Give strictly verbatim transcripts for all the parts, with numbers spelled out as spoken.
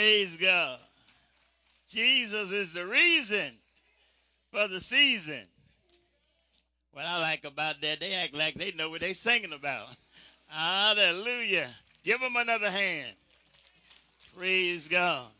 Praise God. Jesus is the reason for the season. What I like about that, they act like they know what they're singing about. Hallelujah. Give them another hand. Praise God.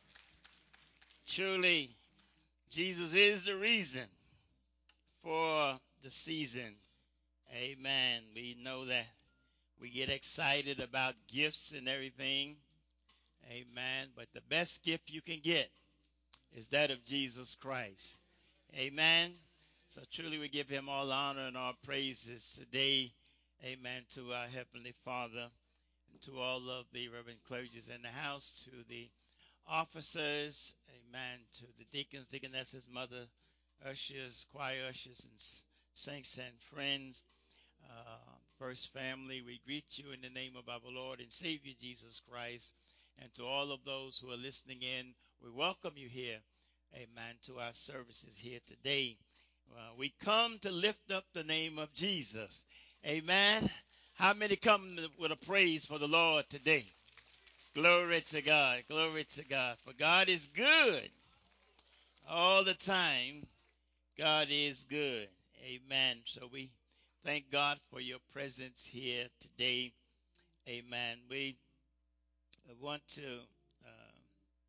Truly, Jesus is the reason for the season. Amen. We know that we get excited about gifts and everything. Amen. But the best gift you can get is that of Jesus Christ. Amen. So truly we give him all honor and all praises today. Amen. To our Heavenly Father and to all of the reverend clergies in the house, to the officers, amen, to the deacons, deaconesses, mother ushers, choir ushers, and saints and friends. Uh, First family, we greet you in the name of our Lord and Savior Jesus Christ. And to all of those who are listening in, we welcome you here, amen, to our services here today. Uh, we come to lift up the name of Jesus. Amen. How many come with a praise for the Lord today? Glory to God. Glory to God. For God is good all the time. God is good. Amen. So we thank God for your presence here today. Amen. We want to uh,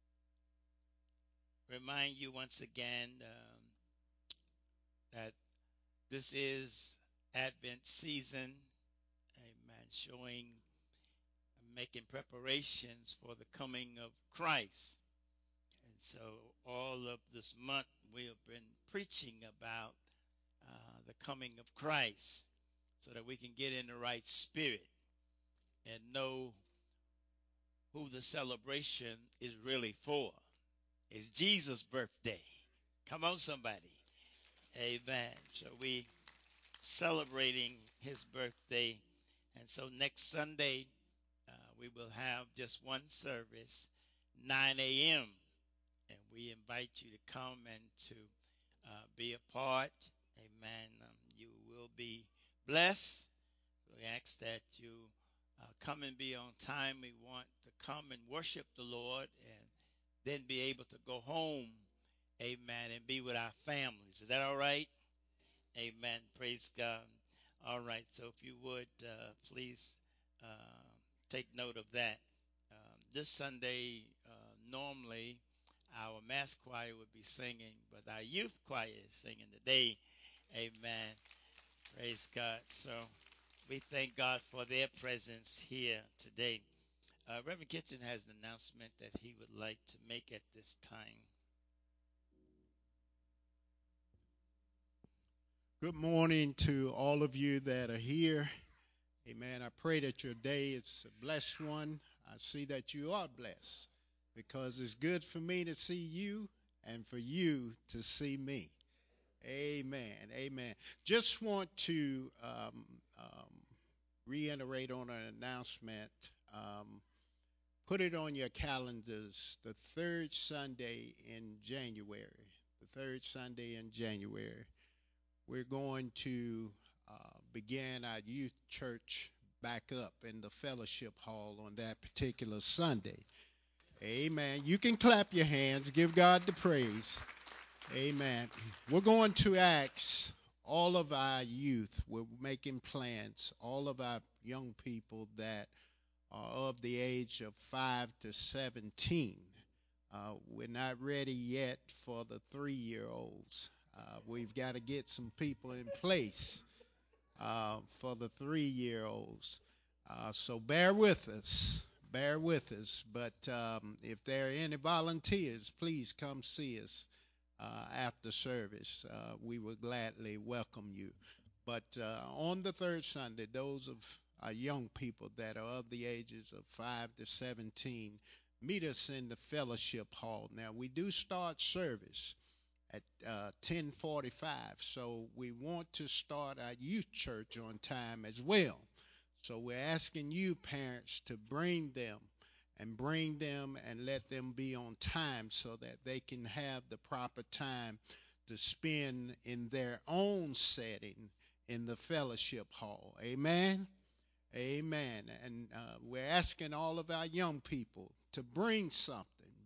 remind you once again um, that this is Advent season. Amen. Showing, making preparations for the coming of Christ. And so all of this month we have been preaching about uh, the coming of Christ so that we can get in the right spirit and know who the celebration is really for. It's Jesus' birthday. Come on, somebody. Amen. So we celebrating his birthday. And so next Sunday, uh, we will have just one service, nine a.m. And we invite you to come and to uh, be a part. Amen. Um, you will be blessed. We ask that you uh, come and be on time. We want to come and worship the Lord and then be able to go home. Amen. And be with our families. Is that all right? Amen. Praise God. All right. So if you would, uh, please uh, take note of that. Um, this Sunday, uh, normally our mass choir would be singing, but our youth choir is singing today. Amen. Praise God. So we thank God for their presence here today. Uh, Reverend Kitchen has an announcement that he would like to make at this time. Good morning to all of you that are here. Amen. I pray that your day is a blessed one. I see that you are blessed because it's good for me to see you and for you to see me. Amen. Amen. Just want to um, um, reiterate on an announcement. Um, put it on your calendars the third Sunday in January. The third Sunday in January. We're going to uh, begin our youth church back up in the fellowship hall on that particular Sunday. Amen. You can clap your hands. Give God the praise. Amen. We're going to ask all of our youth, we're making plans, all of our young people that are of the age of five to seventeen. Uh, we're not ready yet for the three-year-olds. Uh, we've got to get some people in place uh, for the three-year-olds. Uh, so bear with us. Bear with us. But um, if there are any volunteers, please come see us uh, after service. Uh, we will gladly welcome you. But uh, on the third Sunday, those of our young people that are of the ages of five to seventeen, meet us in the fellowship hall. Now, we do start service at uh, ten forty-five, so we want to start our youth church on time as well. So we're asking you, parents, to bring them and bring them and let them be on time so that they can have the proper time to spend in their own setting in the fellowship hall. Amen? Amen. And uh, we're asking all of our young people to bring something.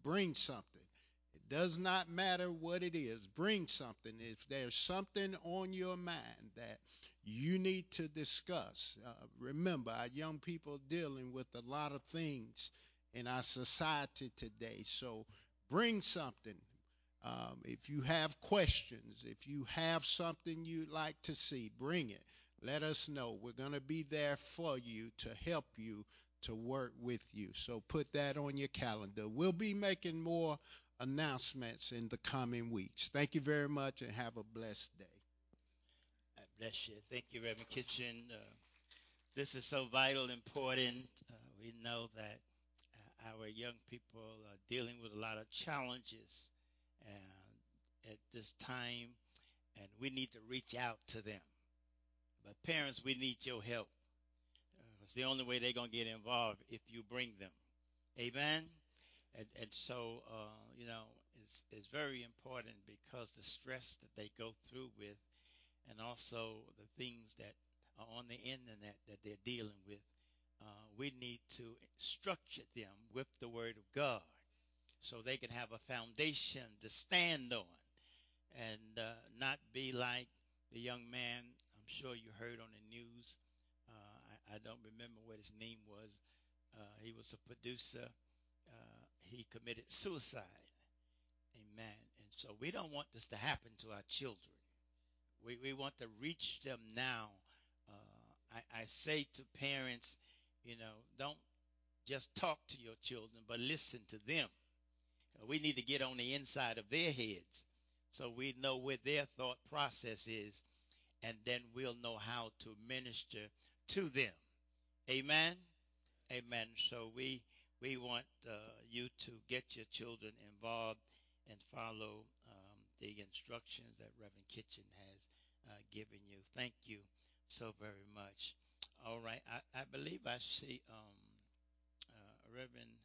bring something. It does not matter what it is. Bring something. If there's something on your mind that you need to discuss, uh, remember, our young people are dealing with a lot of things in our society today. So bring something. Um, if you have questions, if you have something you'd like to see, bring it. Let us know. We're going to be there for you to help you, to work with you. So put that on your calendar. We'll be making more announcements in the coming weeks. Thank you very much and have a blessed day. God bless you. Thank you, Reverend Kitchen. Uh, this is so vital, important. Uh, we know that uh, our young people are dealing with a lot of challenges uh, at this time, and we need to reach out to them. But parents, we need your help. Uh, it's the only way they're going to get involved if you bring them. Amen. And, and so, uh, you know, it's, it's very important because the stress that they go through with, and also the things that are on the internet that they're dealing with, uh, we need to structure them with the Word of God so they can have a foundation to stand on and uh, not be like the young man. I'm sure you heard on the news. Uh, I, I don't remember what his name was. Uh, he was a producer. Uh, he committed suicide. Amen. And so we don't want this to happen to our children. We, we want to reach them now. Uh, I, I say to parents, you know, don't just talk to your children, but listen to them. Uh, We need to get on the inside of their heads so we know what their thought process is, and then we'll know how to minister to them. Amen. Amen. So we we want uh, you to get your children involved and follow um, the instructions that Reverend Kitchen has uh, given you. Thank you so very much. All right, I, I believe I see um, uh, Reverend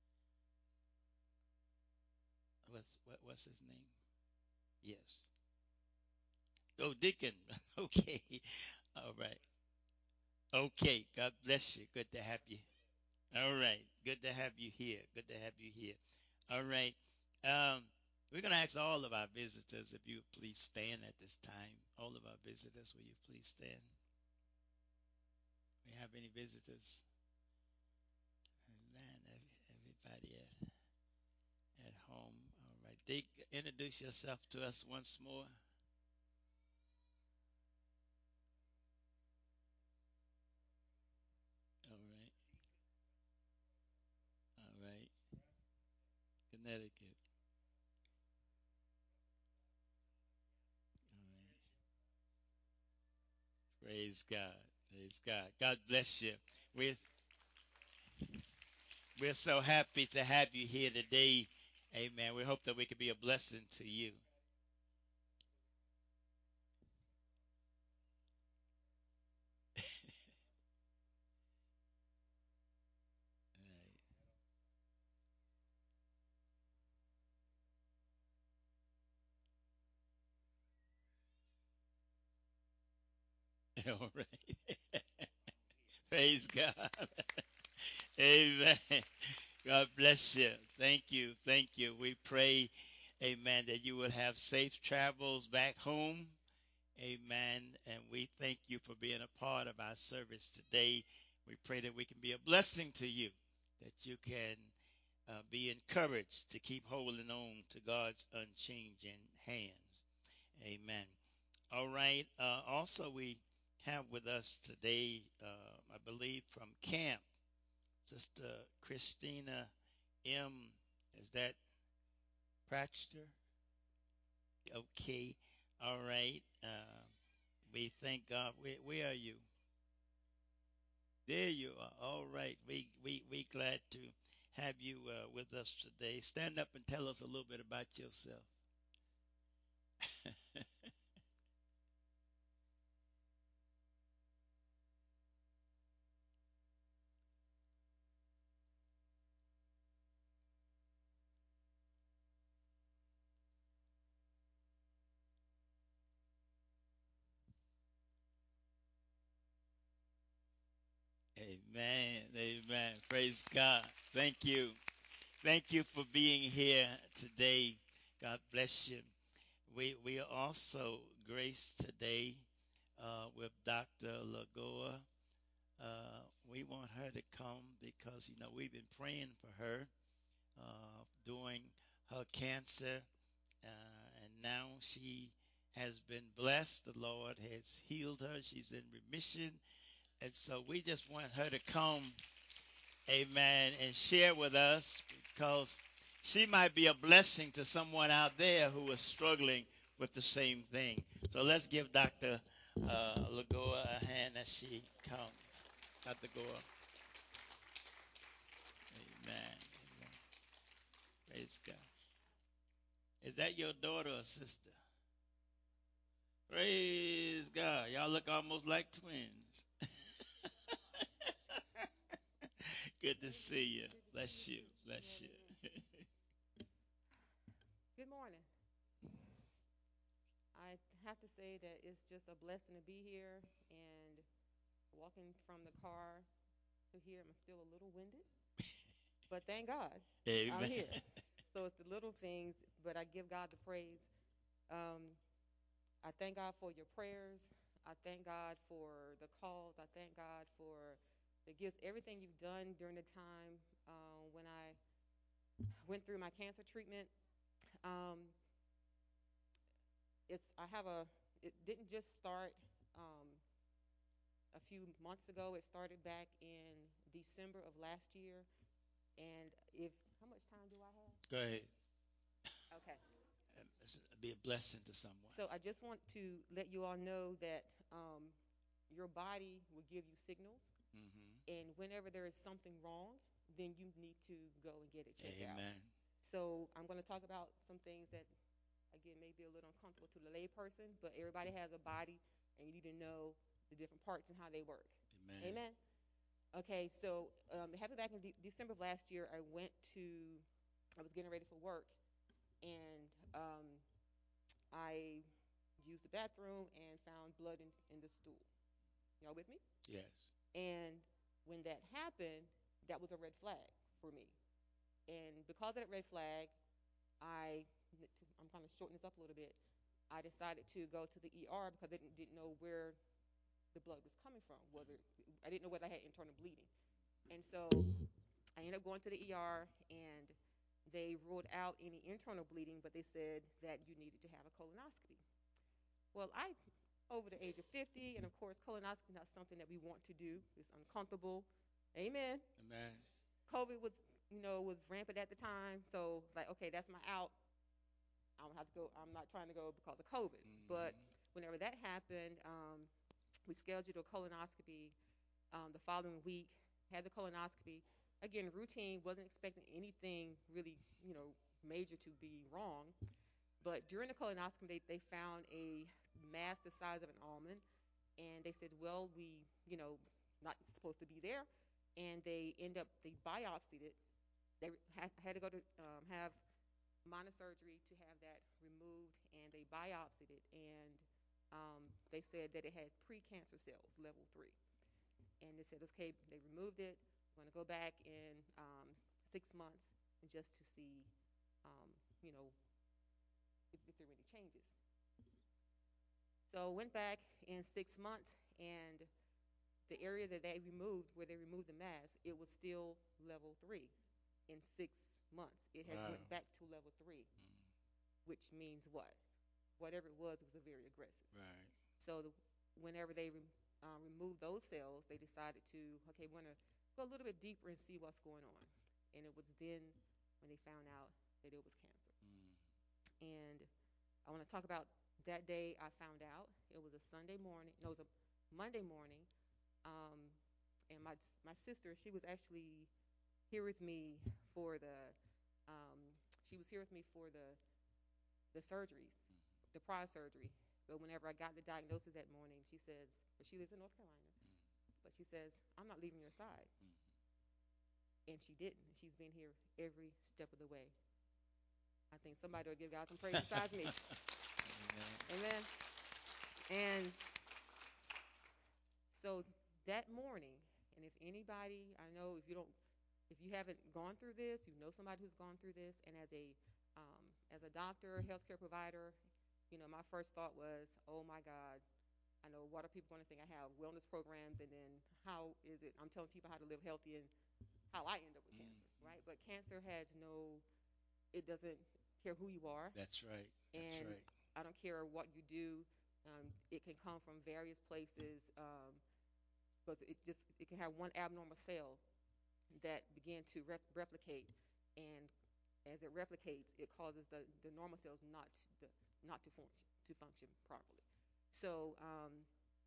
what's what, what's his name? Yes. Oh, Deacon. Okay. All right. Okay. God bless you. Good to have you. All right. Good to have you here. Good to have you here. All right. Um, we're going to ask all of our visitors if you would please stand at this time. All of our visitors, will you please stand? We have any visitors? Man, everybody at, at home. All right. Dick, introduce yourself to us once more. All right. All right. Connecticut. All right. Praise God. Praise God. God bless you. We're, we're so happy to have you here today. Amen. We hope that we can be a blessing to you. All right. Praise God. Amen. God bless you. Thank you. Thank you. We pray, amen, that you will have safe travels back home. Amen. And we thank you for being a part of our service today. We pray that we can be a blessing to you, that you can uh, be encouraged to keep holding on to God's unchanging hands. Amen. All right. Uh, also, we have with us today, uh, I believe, from camp, Sister Christina M. Is that Pratcher? Okay. All right. Uh, we thank God. Where, where are you? There you are. All right. We we we glad to have you uh, with us today. Stand up and tell us a little bit about yourself. Amen. Amen. Praise God. Thank you. Thank you for being here today. God bless you. We we are also graced today uh, with doctor Lagoa. Uh, we want her to come because you know we've been praying for her uh, during her cancer, uh, and now she has been blessed. The Lord has healed her. She's in remission, and so we just want her to come, amen, and share with us because she might be a blessing to someone out there who is struggling with the same thing. So let's give doctor Uh, Lagoa a hand as she comes. doctor Goa, amen, amen. Praise God. Is that your daughter or sister? Praise God. Y'all look almost like twins. Good to see you. Bless you. Bless you. Good morning. I have to say that it's just a blessing to be here and walking from the car to here. I'm still a little winded, but thank God I'm Amen. here. So it's the little things, but I give God the praise. Um, I thank God for your prayers. I thank God for the calls. I thank God for the gifts, everything you've done during the time uh, when I went through my cancer treatment. Um, it's I have a. It didn't just start. Um, a few months ago. It started back in December of last year. And if how much time do I Go ahead. have? Okay. Um, Be a blessing to someone. So I just want to let you all know that um, your body will give you signals, Hmm. and whenever there is something wrong, then you need to go and get it checked out. Amen. So I'm going to talk about some things that again may be a little uncomfortable to the lay person, but everybody has a body, and you need to know the different parts and how they work. Amen. Amen. Okay, so um, it happened back in de- December of last year. I went to, I was getting ready for work, and um, I used the bathroom and found blood in, in the stool. Y'all with me? Yes. And when that happened, that was a red flag for me. And because of that red flag, I, I'm trying to shorten this up a little bit. I decided to go to the E R because I didn't, didn't know where the blood was coming from. Whether I didn't know whether I had internal bleeding, and so I ended up going to the E R, and they ruled out any internal bleeding, but they said that you needed to have a colonoscopy. Well, I, over the age of fifty, and of course, colonoscopy is not something that we want to do. It's uncomfortable. Amen. Amen. COVID was, you know, was rampant at the time, so like, okay, that's my out. I don't have to go. I'm not trying to go because of COVID. But Hmm. whenever that happened, um, we scheduled a colonoscopy um, the following week. Had the colonoscopy. Again, routine. Wasn't expecting anything really, you know, major to be wrong. But during the colonoscopy, they, they found a mass the size of an almond, and they said, well, we, you know, not supposed to be there, and they end up they biopsied it. They had, had to go to um, have minor surgery to have that removed, and they biopsied it, and um, they said that it had precancer cells, level three. And they said, okay, they removed it. We're going to go back in um, six months just to see, um, you know, if, if there were any changes. So went back in six months, and the area that they removed, where they removed the mass, it was still level three. In six months, it had Wow. went back to level three, Mm. which means what? Whatever it was, it was a very aggressive. Right. So the, whenever they re, uh, removed those cells, they decided to, okay, we're going to go a little bit deeper and see what's going on. And it was then when they found out that it was cancer. Mm. And I want to talk about that day I found out. It was a Sunday morning. No, it was a Monday morning. Um, and my my sister, she was actually here with me for the. Um, she was here with me for the the surgeries, the prior surgery. But whenever I got the diagnosis that morning, she says, but she lives in North Carolina, but she says, I'm not leaving your side. Mm. And she didn't. She's been here every step of the way. I think somebody will give God some praise besides me. Amen. Amen. And so that morning, and if anybody, I know if you don't, if you haven't gone through this, you know somebody who's gone through this, and as a um, as a doctor, healthcare provider, you know, my first thought was, oh my God, I know what are people going to think? I have wellness programs, and then how is it? I'm telling people how to live healthy, and how I end up with Mm. cancer, right? But cancer has no, it doesn't care who you are, That's right. That's and right. I don't care what you do. Um, it can come from various places, um, but it just it can have one abnormal cell that begin to rep- replicate, and as it replicates, it causes the, the normal cells not to, not to function to function properly. So um,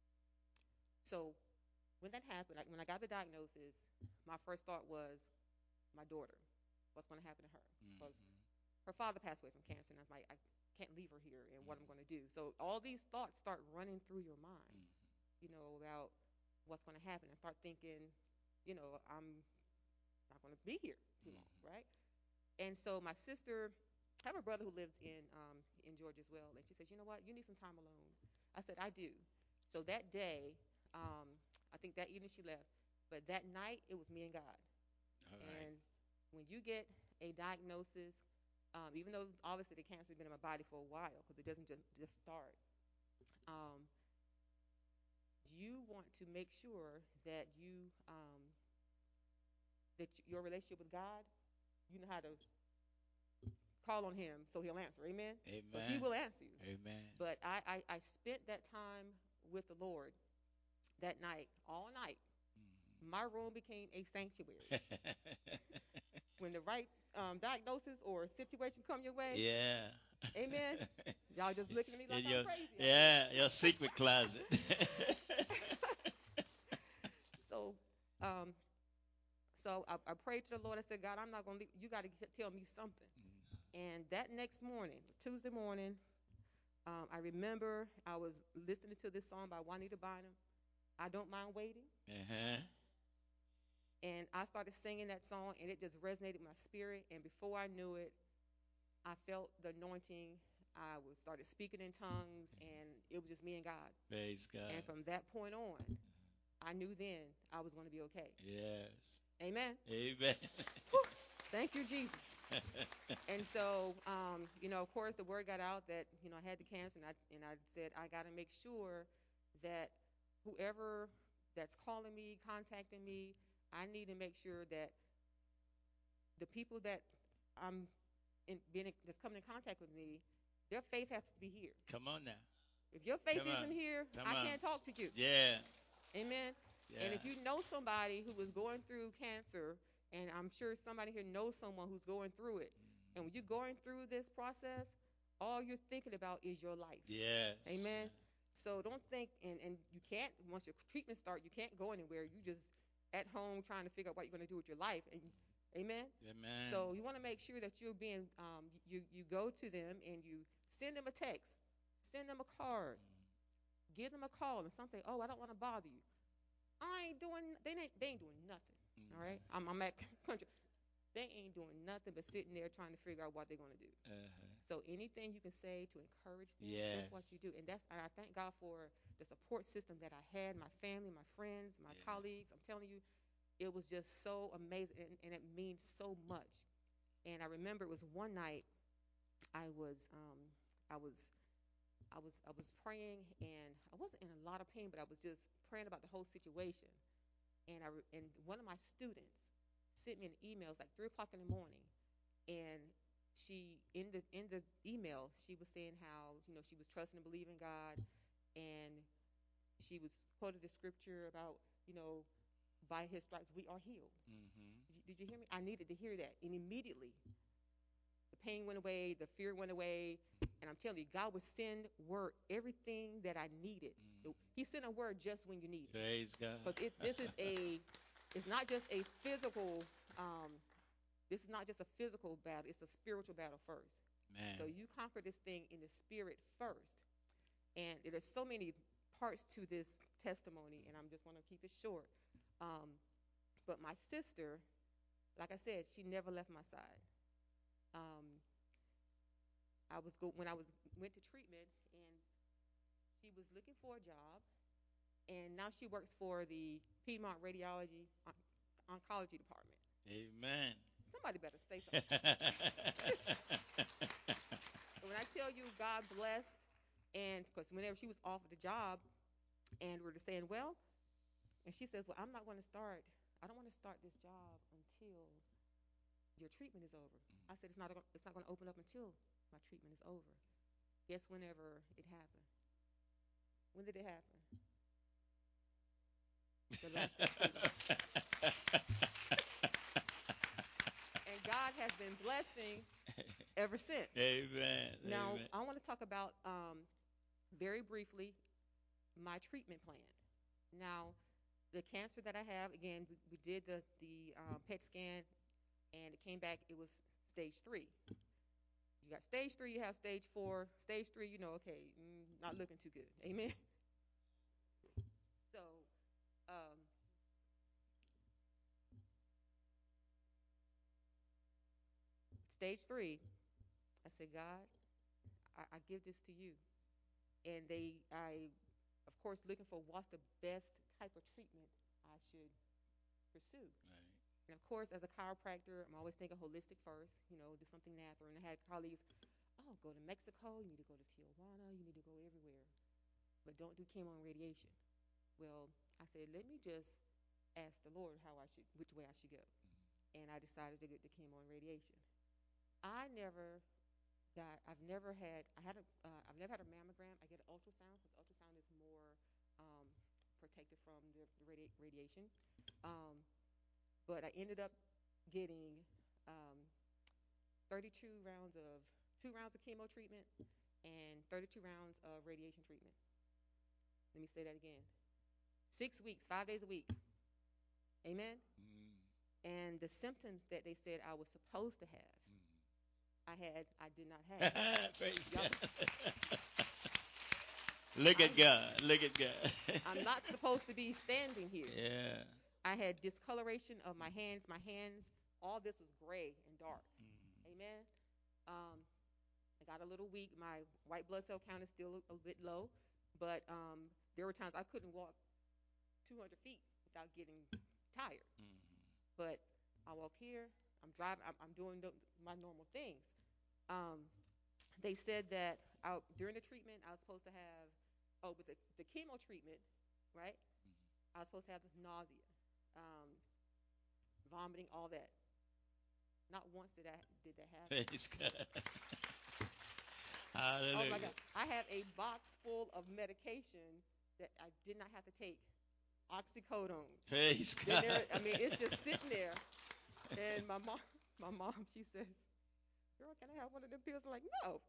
so when that happened, like when I got the diagnosis, my first thought was my daughter. What's going to happen to her? Because Mm-hmm. her father passed away from cancer, and I was like, I can't leave her here, and what I'm going to Mm-hmm. do. So all these thoughts start running through your mind, Mm-hmm. you know, about what's going to happen, and start thinking, you know, I'm not going to be here too long, Mm-hmm. right? And so my sister, I have a brother who lives in um, in Georgia as well, and she says, you know what, you need some time alone. I said, I do. So that day, um, I think that evening she left, but that night it was me and God. All right. And when you get a diagnosis, um, even though obviously the cancer has been in my body for a while, because it doesn't just, just start, um, you want to make sure that you um, that your relationship with God, you know how to call on Him so He'll answer. Amen. Because He Amen. will answer you. Amen. But I, I, I spent that time with the Lord that night, all night. My room became a sanctuary. Mm-hmm. When the right um, diagnosis or situation come your way, Yeah. amen. Y'all just looking at me In like I'm your crazy, I yeah, your secret closet. guess. so, um, so I, I prayed to the Lord. I said, God, I'm not gonna leave. You got to tell me something. And that next morning, Tuesday morning, um, I remember I was listening to this song by Juanita Bynum. I don't mind waiting. Uh-huh. And I started singing that song, and it just resonated with my spirit. And before I knew it, I felt the anointing. I was started speaking in tongues, and it was just me and God. Praise God. And from that point on, I knew then I was going to be okay. Yes. Amen. Amen. Whew. Thank you, Jesus. And so, um, you know, of course, the word got out that you know I had the cancer, and I and I said I got to make sure that whoever that's calling me, contacting me, I need to make sure that the people that I'm in, being that's coming in contact with me, their faith has to be here. Come on now. If your faith Come on. isn't here, Come I on. can't talk to you. Yeah. Amen. And Yeah. if you know somebody who is going through cancer, and I'm sure somebody here knows someone who's going through it, and when you're going through this process, all you're thinking about is your life. Yes. Amen. So don't think, and, and you can't, once your treatment starts, you can't go anywhere. You just at home trying to figure out what you're going to do with your life. And amen. Amen. So you want to make sure that you're being, um, you, you go to them and you send them a text, send them a card, give them a call. And some say, oh, I don't want to bother you. I ain't doing. They ain't. They ain't doing nothing. All right. Mm-hmm. I'm. I'm at country. They ain't doing nothing but sitting there trying to figure out what they're gonna do. Uh-huh. So anything you can say to encourage them, that's what you Yes. do. And that's. And I thank God for the support system that I had, my family, my friends, my Yes. colleagues. I'm telling you, it was just so amazing, and, and it means so much. And I remember it was one night I was. Um, I was. I was. I was praying, and I wasn't in a lot of pain, but I was just praying about the whole situation. And I and one of my students sent me an email. It's like three o'clock in the morning, and she in the in the email she was saying how you know she was trusting and believing God, and she was quoted the scripture about you know by His stripes we are healed. Mm-hmm. Did you, did you hear me? I needed to hear that, and immediately the pain went away, the fear went away, and I'm telling you, God would send word everything that I needed. Mm-hmm. He sent a word just when you need it, Praise God. because it this is a it's not just a physical um, this is not just a physical battle, it's a spiritual battle first. Man. So you conquer this thing in the spirit first. And there's so many parts to this testimony, and I'm just going to keep it short. Um, but my sister, like I said, she never left my side. Um, I was go- when I was went to treatment, and she was looking for a job, and now she works for the Piedmont Radiology on- Oncology Department. Amen. Somebody better say something. When I tell you God blessed, and because whenever she was offered the job, and we were saying, well, and she says, well, I'm not going to start. I don't want to start this job until your treatment is over. I said, it's not. It's not going to open up until my treatment is over. Guess whenever it happened. When did it happen? The last day treatment. And God has been blessing ever since. Amen. Now, Amen. I want to talk about um, very briefly my treatment plan. Now, the cancer that I have, again, we, we did the the um, P E T scan, and it came back. It was stage three. You got stage three. You have stage four. Stage three, you know, okay, mm, not looking too good. Amen. So, um, stage three, I said, God, I, I give this to you. And they, I, of course, looking for what's the best type of treatment I should pursue. Right. And of course, as a chiropractor, I'm always thinking holistic first, you know, do something natural. And I had colleagues, oh, go to Mexico, you need to go to Tijuana, you need to go everywhere, but don't do chemo and radiation. Well, I said, let me just ask the Lord how I should, which way I should go. And I decided to get the chemo and radiation. I never got, I've never had, I had a, uh, I've never had a mammogram. I get an ultrasound because ultrasound is more um, protected from the, the radi- radiation. Um, but I ended up getting um, thirty-two rounds of, two rounds of chemo treatment and thirty-two rounds of radiation treatment. Let me say that again. Six weeks, five days a week. Amen. Mm. And the symptoms that they said I was supposed to have, Mm. I had, I did not have. Praise Y'all, God. Look at I'm, God. Look at God. I'm not supposed to be standing here. Yeah. I had discoloration of my hands. My hands, all this was gray and dark. Mm. Amen. Um, I got a little weak. My white blood cell count is still a, a bit low, but um, there were times I couldn't walk two hundred feet without getting tired. Mm. But I walk here. I'm driving. I'm, I'm doing the, my normal things. Um, they said that I, during the treatment, I was supposed to have, oh, with the, the chemo treatment, right? I was supposed to have nausea, um, vomiting, all that. Not once did that did that happen. Praise God. Oh my Hallelujah. God! I have a box full of medication that I did not have to take. Oxycodone. Praise Then God. there, I mean, it's just sitting there. And my mom, my mom, she says, "Girl, can I have one of them pills?" I'm like, "No."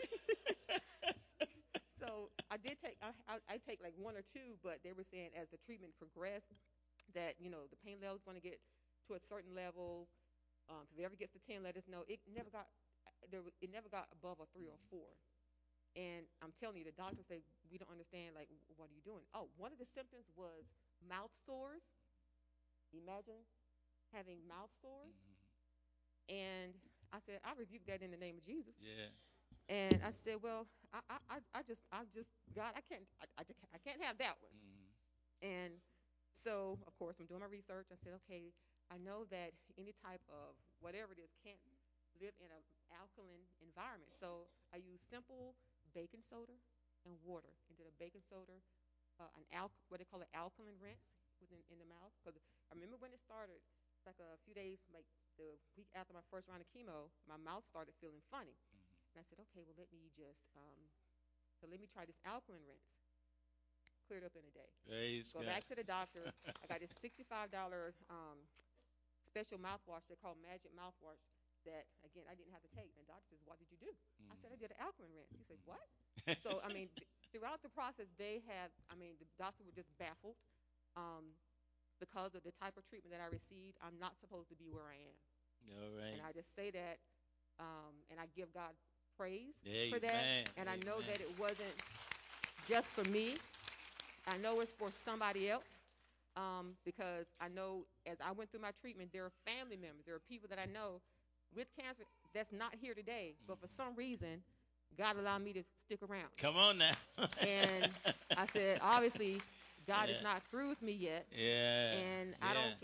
So I did take, I, I, I take like one or two, but they were saying as the treatment progressed, that you know the pain level is going to get to a certain level. Um, if it ever gets to ten, let us know. It never got, there, it never got above a three or four. And I'm telling you, the doctor said we don't understand. Like, what are you doing? Oh, one of the symptoms was mouth sores. Imagine having mouth sores. Mhm. And I said, I rebuke that in the name of Jesus. Yeah. And I said, well, I, I, I I just, I just, God, I can't, I, I, just- I can't have that one. Mhm. And so, of course, I'm doing my research. I said, okay, I know that any type of whatever it is can't live in an alkaline environment. So I use simple baking soda and water. And did a baking soda, uh, an al- what they call an alkaline rinse within in the mouth. Because I remember when it started, like a few days, like the week after my first round of chemo, my mouth started feeling funny. And I said, okay, well, let me just, um, so let me try this alkaline rinse. Cleared up in a day. Praise Go God. back to the doctor. I got this sixty-five dollars um, special mouthwash they call Magic Mouthwash that, again, I didn't have to take. And the doctor says, what did you do? I said, I did an alkaline rinse. He said, what? So, I mean, th- throughout the process, they had, I mean, the doctors were just baffled um, because of the type of treatment that I received. I'm not supposed to be where I am. All And right. I just say that, um, and I give God praise for that. Amen. And I know Amen. that it wasn't just for me. I know it's for somebody else um, because I know as I went through my treatment, there are family members, there are people that I know with cancer that's not here today, but for some reason, God allowed me to stick around. Come on now. And I said, obviously, God is Yeah. not through with me yet, Yeah. and I Yeah. don't. And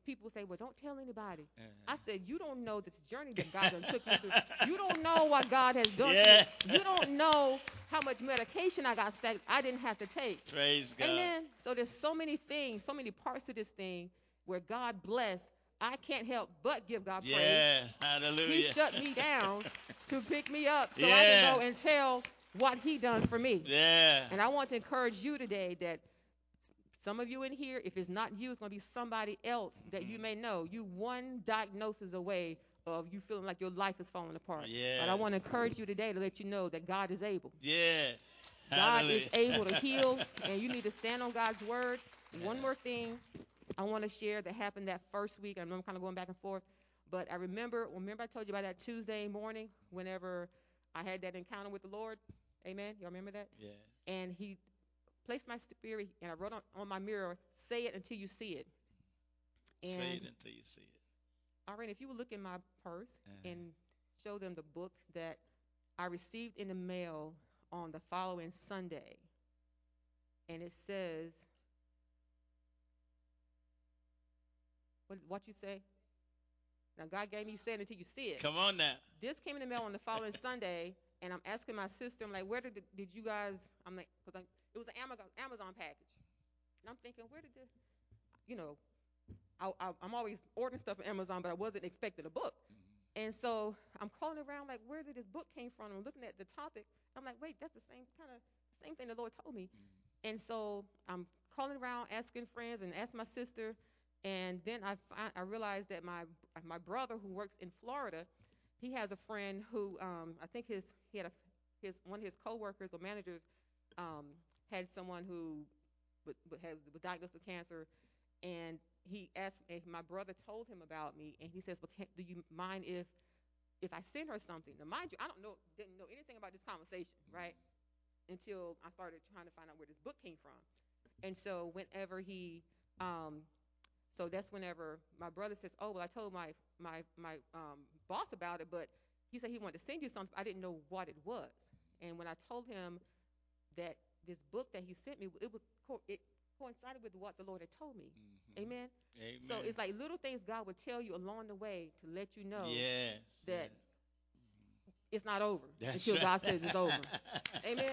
people say, well, don't tell anybody. Uh, I said, you don't know this journey that God done took me through. You don't know what God has done Yeah. to me. You don't know how much medication I got stacked I didn't have to take. Praise God. Amen. So there's so many things, so many parts of this thing where God blessed. I can't help but give God praise. Yeah. Hallelujah. He shut me down to pick me up so I Yeah. can go and tell what he done for me. Yeah. And I want to encourage you today that some of you in here, if it's not you, it's going to be somebody else that you may know. You one diagnosis away of you feeling like your life is falling apart. Yes. But I want to encourage you today to let you know that God is able. Yeah. God Hallelujah. is able to heal, and you need to stand on God's word. Yeah. One more thing I want to share that happened that first week. I know I'm kind of going back and forth, but I remember, remember I told you about that Tuesday morning whenever I had that encounter with the Lord. Amen. Y'all remember that? Yeah. And he placed my spirit, and I wrote on, on my mirror, say it until you see it. And Say it until you see it. Irene, if you would look in my purse Uh-huh. and show them the book that I received in the mail on the following Sunday. And it says, what, what you say? Now, God gave me, say it until you see it. Come on now. This came in the mail on the following Sunday, and I'm asking my sister, I'm like, where did, the, did you guys, I'm like, because it was an Amazon, Amazon package. And I'm thinking, where did the, you know, I, I, I'm always ordering stuff from Amazon, but I wasn't expecting a book. Mm-hmm. And so I'm calling around, like, where did this book came from? I'm looking at the topic. I'm like, wait, that's the same kind of, same thing the Lord told me. Mm-hmm. And so I'm calling around, asking friends, and asking my sister. And then I, find, I realized that my my brother, who works in Florida, he has a friend who um, I think his he had a his one of his coworkers or managers um, had someone who would, would have was diagnosed with cancer, and he asked. And my brother told him about me, and he says, "Well, can, do you mind if if I send her something?" Now, mind you, I don't know, didn't know anything about this conversation, right? Until I started trying to find out where this book came from. And so whenever he, um, so that's whenever my brother says, oh, well, I told my my my um, boss about it, but he said he wanted to send you something. I didn't know what it was. And when I told him that this book that he sent me, it was co- it coincided with what the Lord had told me. Mm-hmm. Amen. Amen. So it's like little things God would tell you along the way to let you know yes, that yes. it's not over That's until right. God says it's over. Amen.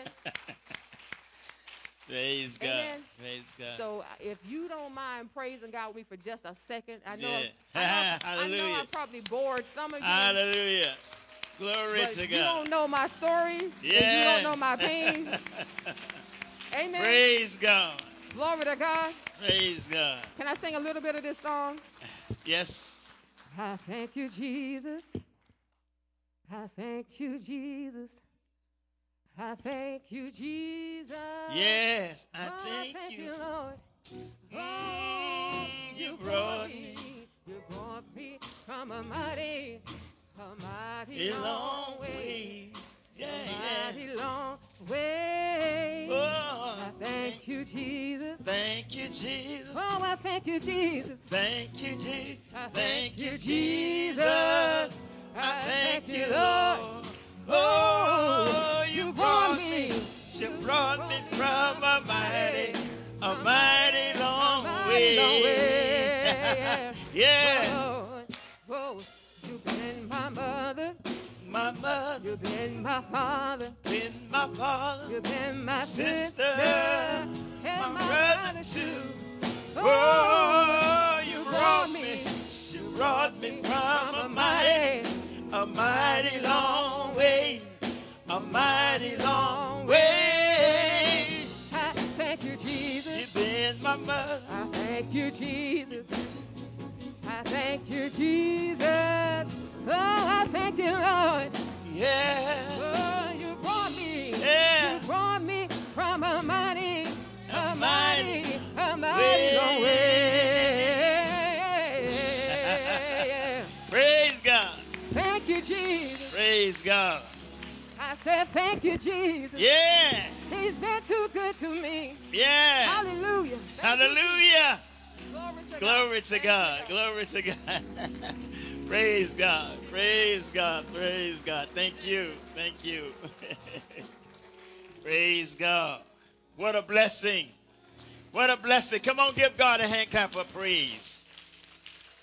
Praise God. Amen. Praise God. So uh, if you don't mind praising God with me for just a second, I know, Yeah. I know, I Hallelujah. know I probably bored some of you. Hallelujah. Glory but to you God. don't know my story. Yeah. And you don't know my pain. Amen. Praise God. Glory to God. Praise God. Can I sing a little bit of this song? Yes. I thank you, Jesus. I thank you, Jesus. I thank you, Jesus. Yes, I oh, thank, I thank you. you, Lord. Oh, Mm, you brought me you brought me from a mighty, a mighty a long, long way. way. Yeah, a mighty yeah. long way. Oh, I thank you, Jesus. Thank you, Jesus. Oh, I thank you, Jesus. Thank you, Jesus. I Thank you, Jesus. Jesus. I thank you, Lord. Oh, you brought me, you brought me from a mighty, a mighty long way. Yeah. Whoa, whoa, you've been my mother, My mother, you've been my father, been my father, you've been my sister, sister, and my my brother too. too. Oh, you brought me, you brought me from a mighty, a mighty long way, a mighty long way. I thank you, Jesus. You've been my mother. I thank you, Jesus. I thank you, Jesus. Oh, I thank you, Lord. Yeah. Oh, you brought me. Yeah. You brought me from a mighty, a, A mighty, mighty a mighty long way. Praise God. Thank you, Jesus. Praise God. I said, thank you, Jesus. Yeah. He's been too good to me. Yeah. Hallelujah. Thank you, Hallelujah. Jesus. Glory to God. Thank Glory to God. Praise God. Praise God. Praise God. Thank you. Thank you. Praise God. What a blessing. What a blessing. Come on, give God a hand clap of praise.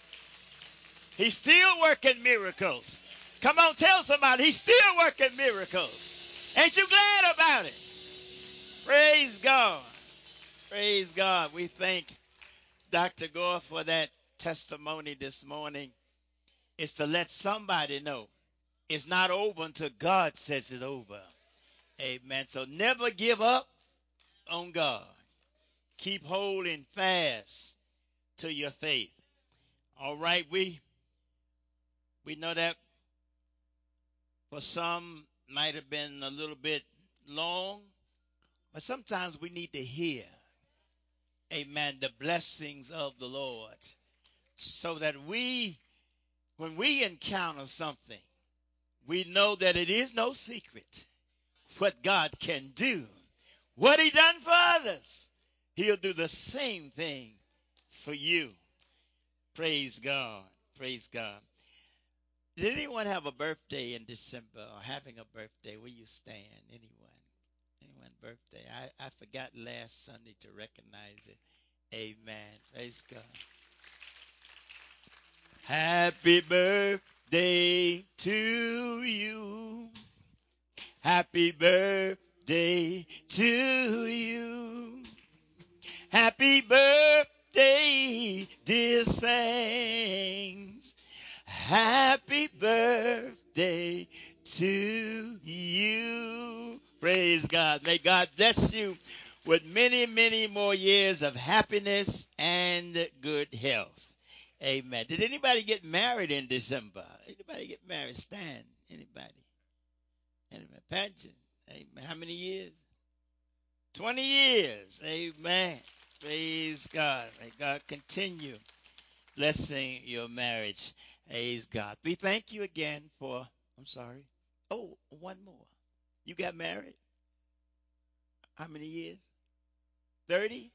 He's still working miracles. Come on, tell somebody he's still working miracles. Ain't you glad about it? Praise God. Praise God. We thank Doctor Gore for that testimony this morning. It's to let somebody know it's not over until God says it's over. Amen. So never give up on God. Keep holding fast to your faith. All right, we we know that for some might have been a little bit long, but sometimes we need to hear, amen, the blessings of the Lord so that we, when we encounter something, we know that it is no secret what God can do. What he done for others, he'll do the same thing for you. Praise God. Praise God. Did anyone have a birthday in December or having a birthday? Will you stand? Anyone? Anyone birthday? I, I forgot last Sunday to recognize it. Amen. Praise God. Happy birthday to you. Happy birthday to you. Happy birthday, dear saints. Happy birthday to you. Praise God. May God bless you with many, many more years of happiness and good health. Amen. Did anybody get married in December? Anybody get married? Stand. Anybody? Anybody? Pageant. Amen. How many years? twenty years. Amen. Praise God. May God continue blessing your marriage. Praise God. We thank you again for, I'm sorry. Oh, one more. You got married? How many years? thirty?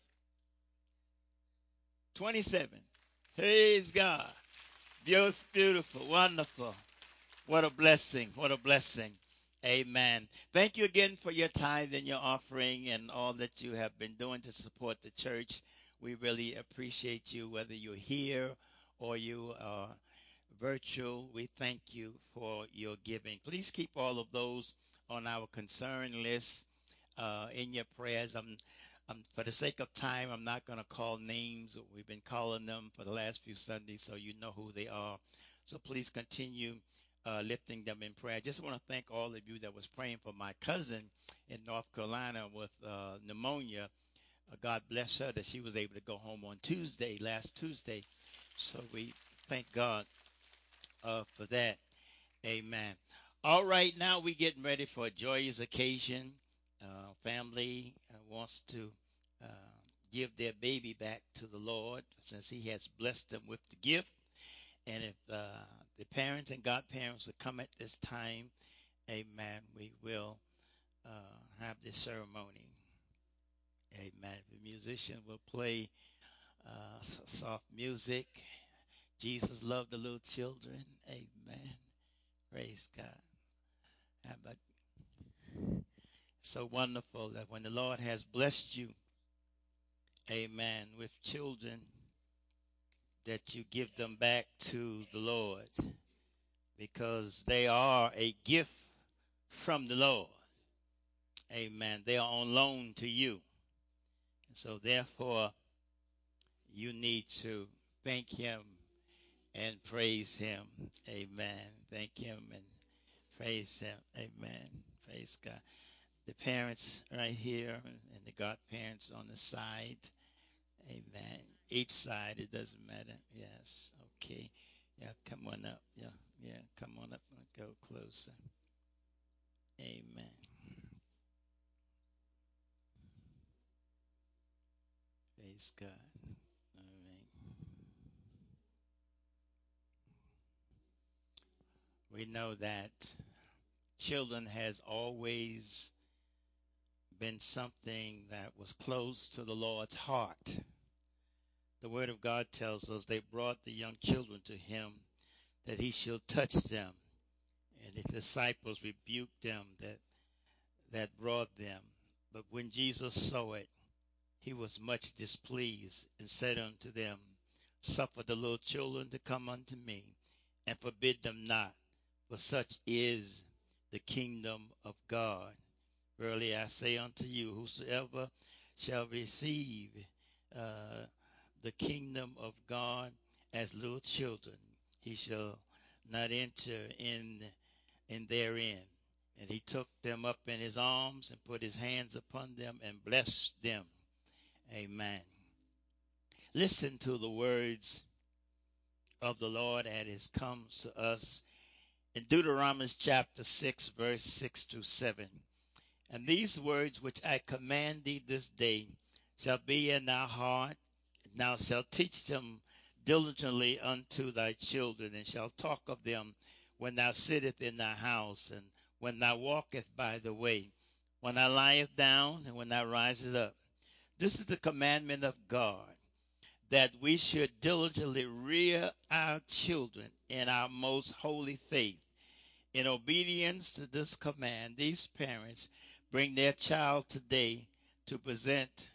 twenty-seven. Praise God. Beautiful. Wonderful. What a blessing. What a blessing. Amen. Thank you again for your tithe and your offering and all that you have been doing to support the church. We really appreciate you, whether you're here or you are virtual. We thank you for your giving. Please keep all of those on our concern list uh, in your prayers. I'm, I'm, for the sake of time, I'm not going to call names. We've been calling them for the last few Sundays, so you know who they are. So please continue uh, lifting them in prayer. I just want to thank all of you that was praying for my cousin in North Carolina with uh, pneumonia. Uh, God bless her that she was able to go home on Tuesday, last Tuesday. So we thank God uh, for that. Amen. All right, now we getting ready for a joyous occasion. Uh, family uh, wants to uh, give their baby back to the Lord since he has blessed them with the gift. And if uh, the parents and godparents will come at this time, amen, we will uh, have this ceremony. Amen. The musician will play uh, soft music. Jesus loved the little children. Amen. Praise God. How about so wonderful that when the Lord has blessed you, amen, with children, that you give them back to the Lord because they are a gift from the Lord. Amen. They are on loan to you. So therefore, you need to thank him and praise him. Amen. Thank him and praise him. Amen. Praise God. The parents right here and the godparents on the side. Amen. Each side, it doesn't matter. Yes. Okay. Yeah, come on up. Yeah, yeah, come on up and go closer. Amen. Praise God. All right. We know that children has always been something that was close to the Lord's heart. The Word of God tells us they brought the young children to him that he shall touch them. And the disciples rebuked them that, that brought them. But when Jesus saw it, he was much displeased and said unto them, Suffer the little children to come unto me, and forbid them not, for such is the kingdom of God. Verily I say unto you, whosoever shall receive uh, the kingdom of God as little children, he shall not enter in in therein. And he took them up in his arms and put his hands upon them and blessed them. Amen. Listen to the words of the Lord as it comes to us in Deuteronomy chapter six, verse six to seven. And these words which I command thee this day shall be in thy heart, and thou shalt teach them diligently unto thy children, and shalt talk of them when thou sittest in thy house, and when thou walkest by the way, when thou liest down, and when thou risest up. This is the commandment of God, that we should diligently rear our children in our most holy faith. In obedience to this command, these parents bring their child today to present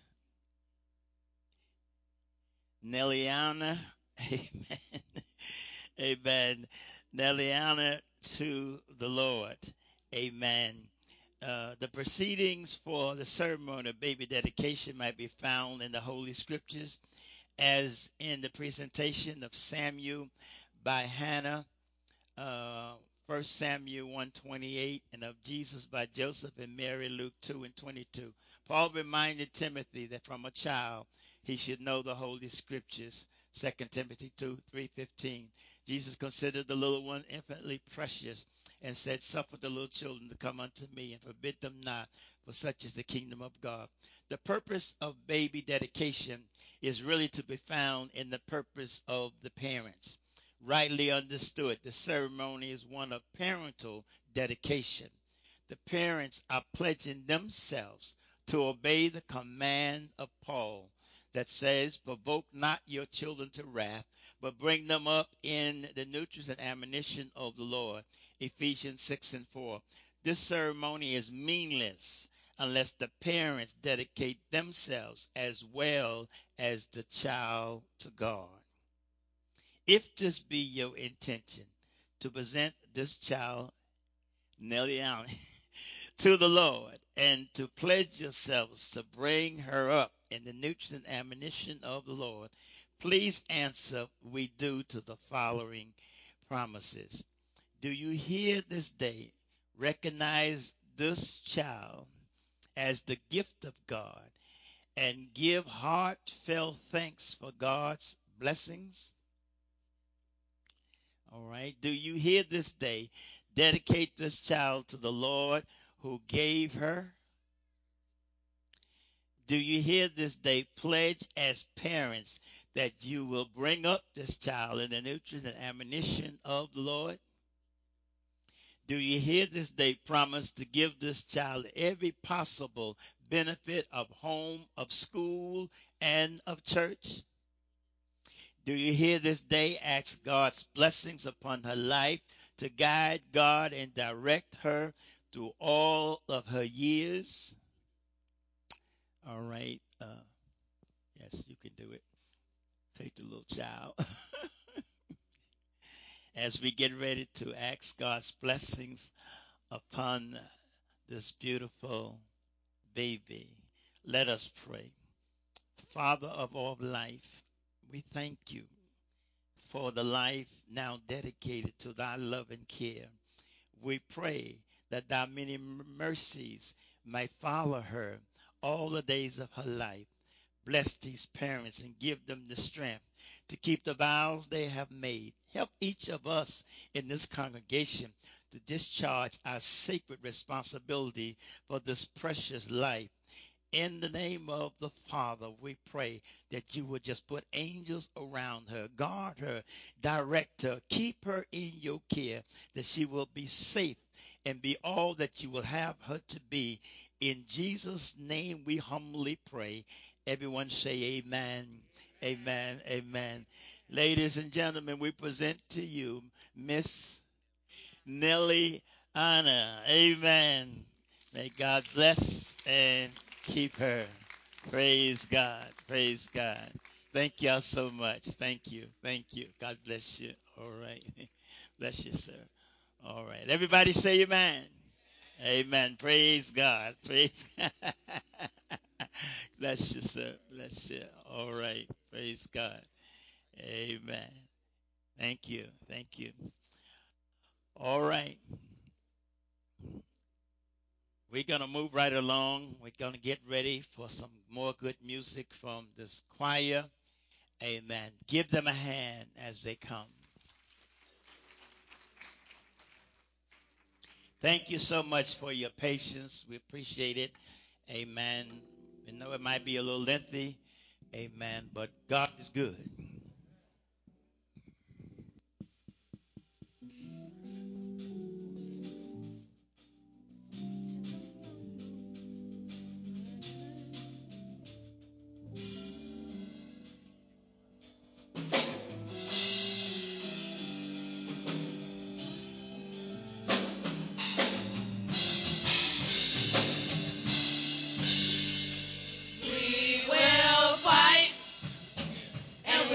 Nelliana, amen, amen, Nelliana to the Lord, amen. Uh, the proceedings for the ceremony of baby dedication might be found in the Holy Scriptures, as in the presentation of Samuel by Hannah, uh, First Samuel one twenty-eight, and of Jesus by Joseph and Mary, Luke two and twenty-two. Paul reminded Timothy that from a child he should know the Holy Scriptures. Second Timothy two three fifteen. Jesus considered the little one infinitely precious and said, "Suffer the little children to come unto me, and forbid them not, for such is the kingdom of God." The purpose of baby dedication is really to be found in the purpose of the parents. Rightly understood, the ceremony is one of parental dedication. The parents are pledging themselves to obey the command of Paul that says, "Provoke not your children to wrath, but bring them up in the nurture and admonition of the Lord." Ephesians six and four. This ceremony is meaningless unless the parents dedicate themselves as well as the child to God. If this be your intention to present this child, Nelliana, to the Lord, and to pledge yourselves to bring her up in the nurture and admonition of the Lord, please answer, "We do," to the following promises. Do you hear this day recognize this child as the gift of God and give heartfelt thanks for God's blessings? All right. Do you hear this day dedicate this child to the Lord who gave her? Do you hear this day pledge as parents that you will bring up this child in the nurture and admonition of the Lord? Do you hear this day promise to give this child every possible benefit of home, of school, and of church? Do you hear this day ask God's blessings upon her life to guide God and direct her through all of her years? All right. Uh, yes, you can do it. Take the little child. As we get ready to ask God's blessings upon this beautiful baby, let us pray. Father of all life, we thank you for the life now dedicated to thy love and care. We pray that thy many mercies may follow her all the days of her life. Bless these parents and give them the strength to keep the vows they have made. Help each of us in this congregation to discharge our sacred responsibility for this precious life. In the name of the Father, we pray that you would just put angels around her, guard her, direct her, keep her in your care, that she will be safe and be all that you will have her to be. In Jesus' name we humbly pray. Everyone say amen, amen, amen. Ladies and gentlemen, we present to you Miss Nellie Anna. Amen. May God bless and keep her. Praise God. Praise God. Thank y'all so much. Thank you. Thank you. God bless you. All right. Bless you, sir. All right. Everybody say amen. Amen. Praise God. Praise God. Bless you, sir. Bless you. All right. Praise God. Amen. Thank you. Thank you. All right. We're going to move right along. We're going to get ready for some more good music from this choir. Amen. Give them a hand as they come. Thank you so much for your patience. We appreciate it. Amen. We know it might be a little lengthy. Amen. But God is good. We will fight and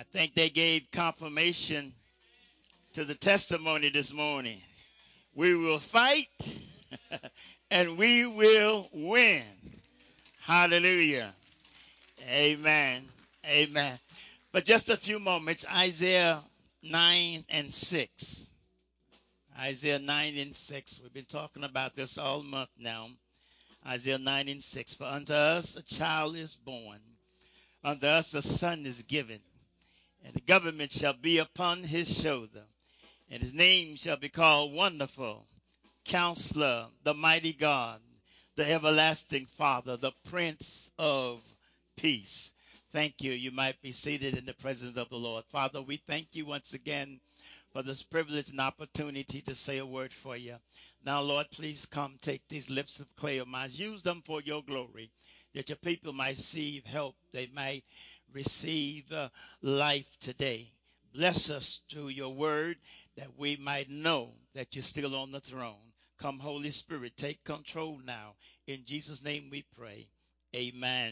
think they gave confirmation to the testimony this morning. We will fight and we will win. Hallelujah. Amen. Amen. But just a few moments, Isaiah nine and six. Isaiah nine and six. We've been talking about this all month now. Isaiah nine and six. For unto us a child is born, unto us a son is given, and the government shall be upon his shoulder, and his name shall be called Wonderful, Counselor, the Mighty God, the Everlasting Father, the Prince of Peace. Thank you. You might be seated in the presence of the Lord. Father, we thank you once again for this privilege and opportunity to say a word for you. Now, Lord, please come take these lips of clay of mine. Use them for your glory, that your people might receive help. They might receive uh, life today. Bless us through your word, that we might know that you're still on the throne. Come, Holy Spirit, take control now. In Jesus' name we pray. Amen.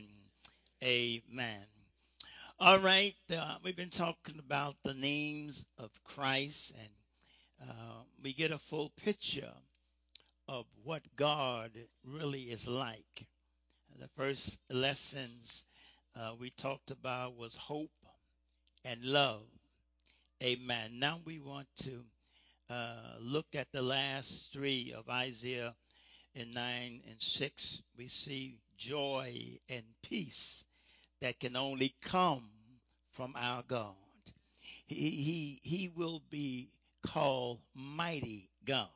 Amen. All right, uh, we've been talking about the names of Christ, and uh, we get a full picture of what God really is like. The first lessons uh, we talked about was hope and love. Amen. Now we want to uh, look at the last three of Isaiah in nine and six. We see joy and peace that can only come from our God. He, he, he will be called Mighty God.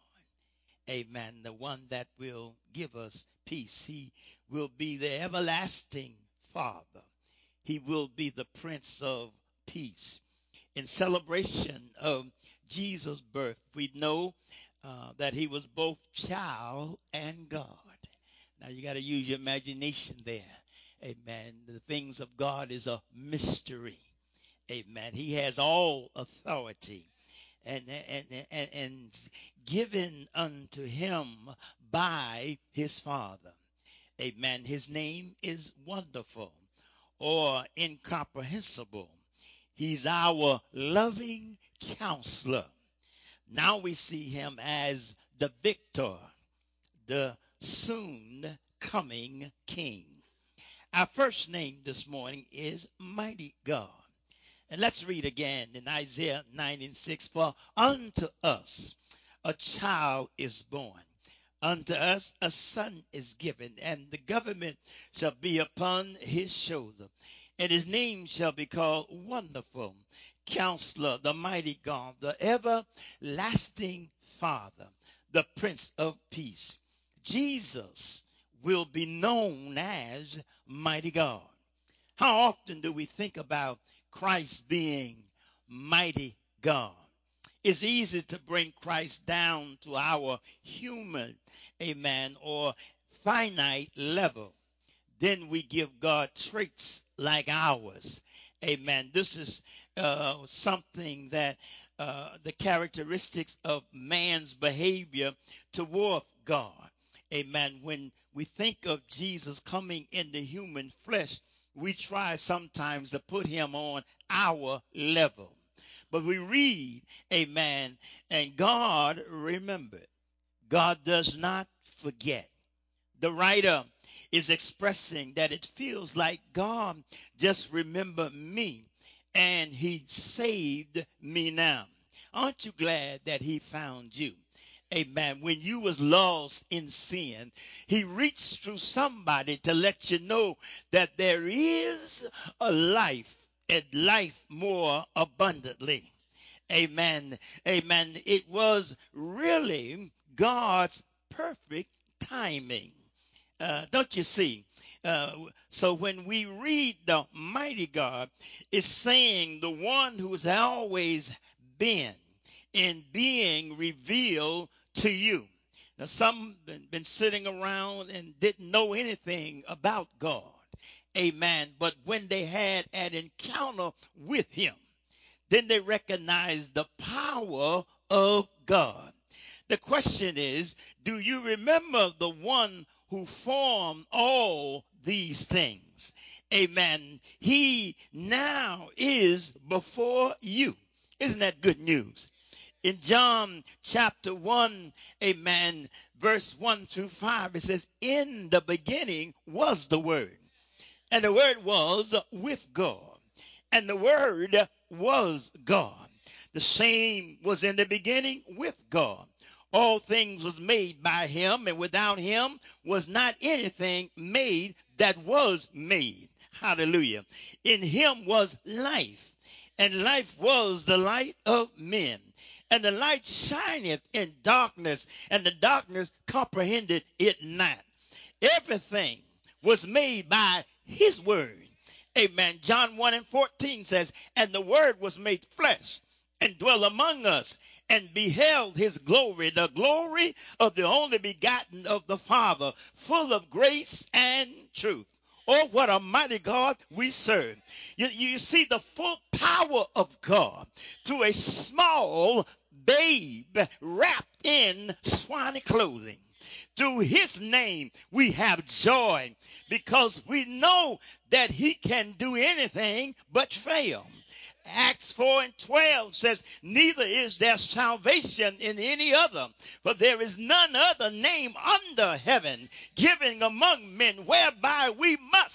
Amen. The one that will give us peace. He will be the everlasting Father. He will be the Prince of Peace. In celebration of Jesus' birth, we know uh, that he was both child and God. Now you got to use your imagination there. Amen. The things of God is a mystery. Amen. He has all authority and, and, and, and given unto him by his Father. Amen. His name is Wonderful or Incomprehensible. He's our loving counselor. Now we see him as the victor, the soon coming king. Our first name this morning is Mighty God. And let's read again in Isaiah nine and six. For unto us a child is born, unto us a son is given, and the government shall be upon his shoulder. And his name shall be called Wonderful, Counselor, the Mighty God, the Everlasting Father, the Prince of Peace. Jesus will be known as Mighty God. How often do we think about Christ being Mighty God? It's easy to bring Christ down to our human, amen, or finite level. Then we give God traits like ours. Amen. This is uh, something that uh, the characteristics of man's behavior toward God. Amen. When we think of Jesus coming in the human flesh, we try sometimes to put him on our level. But we read, amen, and God remembered. God does not forget. The writer is expressing that it feels like God just remembered me and he saved me now. Aren't you glad that he found you? Amen. When you was lost in sin, he reached through somebody to let you know that there is a life and life more abundantly. Amen. Amen. It was really God's perfect timing. Uh, don't you see? Uh, so when we read the Mighty God, it's saying the one who has always been in being revealed to you. Now, some been, been sitting around and didn't know anything about God. Amen. But when they had an encounter with him, then they recognized the power of God. The question is, do you remember the one who formed all these things? amen, he now is before you. Isn't that good news? In John chapter one, amen, verse one through five, it says, in the beginning was the Word, and the Word was with God, and the Word was God. The same was in the beginning with God. All things was made by him, and without him was not anything made that was made. Hallelujah. In him was life, and life was the light of men. And the light shineth in darkness, and the darkness comprehended it not. Everything was made by his word. Amen. John one and fourteen says, and the word was made flesh and dwelt among us, and beheld his glory, the glory of the only begotten of the Father, full of grace and truth. Oh, what a mighty God we serve. You, you see the full power of God to a small babe wrapped in swine clothing. Through his name we have joy, because we know that he can do anything but fail. Acts four and twelve says, neither is there salvation in any other, for there is none other name under heaven given among men whereby we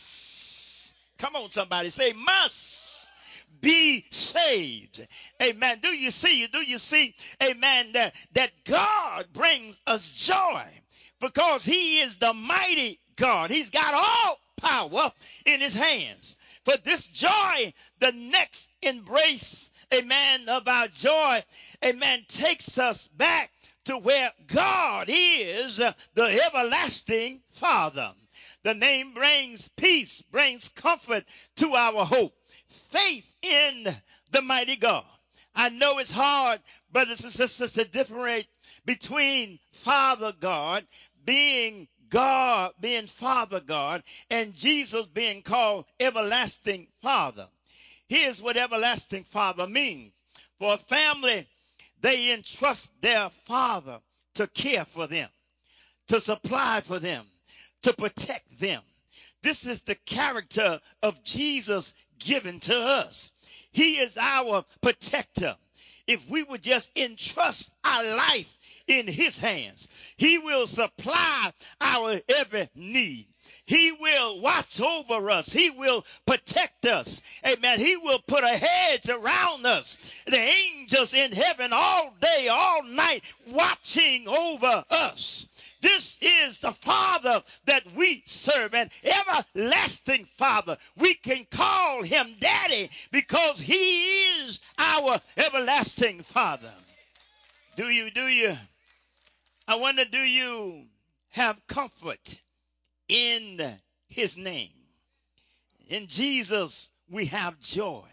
must, come on somebody, say must be saved. Amen. Do you see, do you see, amen, that, that God brings us joy because he is the mighty God. He's got all power in his hands. For this joy, the next embrace, amen, of our joy, amen, takes us back to where God is the everlasting Father. The name brings peace, brings comfort to our hope. Faith in the mighty God. I know it's hard, brothers and sisters, to differentiate between Father God being God, being Father God, and Jesus being called Everlasting Father. Here's what Everlasting Father means. For a family, they entrust their father to care for them, to supply for them, to protect them. This is the character of Jesus given to us. He is our protector. If we would just entrust our life in his hands, he will supply our every need. He will watch over us. He will protect us. Amen. He will put a hedge around us. The angels in heaven all day, all night, watching over us. This is the Father that we serve, an everlasting Father. We can call him Daddy because he is our everlasting Father. Do you, do you? I wonder, do you have comfort in his name? In Jesus, we have joy,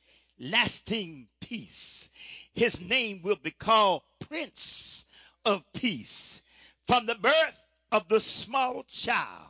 lasting peace. His name will be called Prince of Peace. From the birth of the small child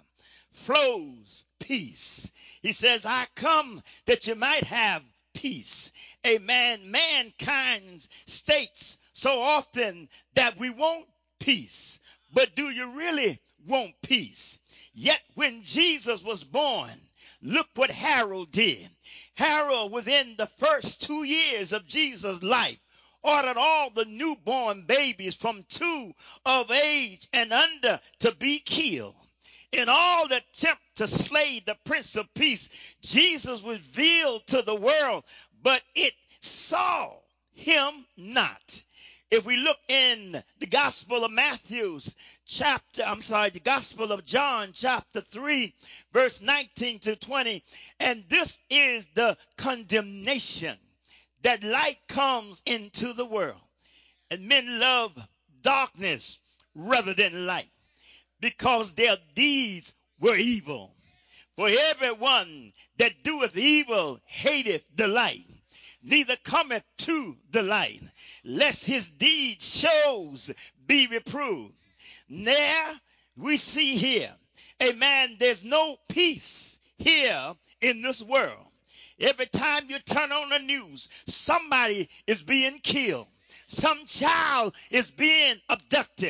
flows peace. He says, I come that you might have peace. Amen. Mankind states so often that we want peace. But do you really want peace? Yet when Jesus was born, look what Harold did. Harold, within the first two years of Jesus' life, ordered all the newborn babies from two of age and under to be killed. In all attempt to slay the Prince of Peace, Jesus was revealed to the world, but it saw him not. If we look in the Gospel of Matthew's chapter, I'm sorry, the Gospel of John, chapter three, verse nineteen to twenty, and this is the condemnation, that light comes into the world, and men love darkness rather than light, because their deeds were evil. For everyone that doeth evil hateth the light, neither cometh to the light, lest his deed shows be reproved. There we see here, amen, there's no peace here in this world. Every time you turn on the news, somebody is being killed. Some child is being abducted.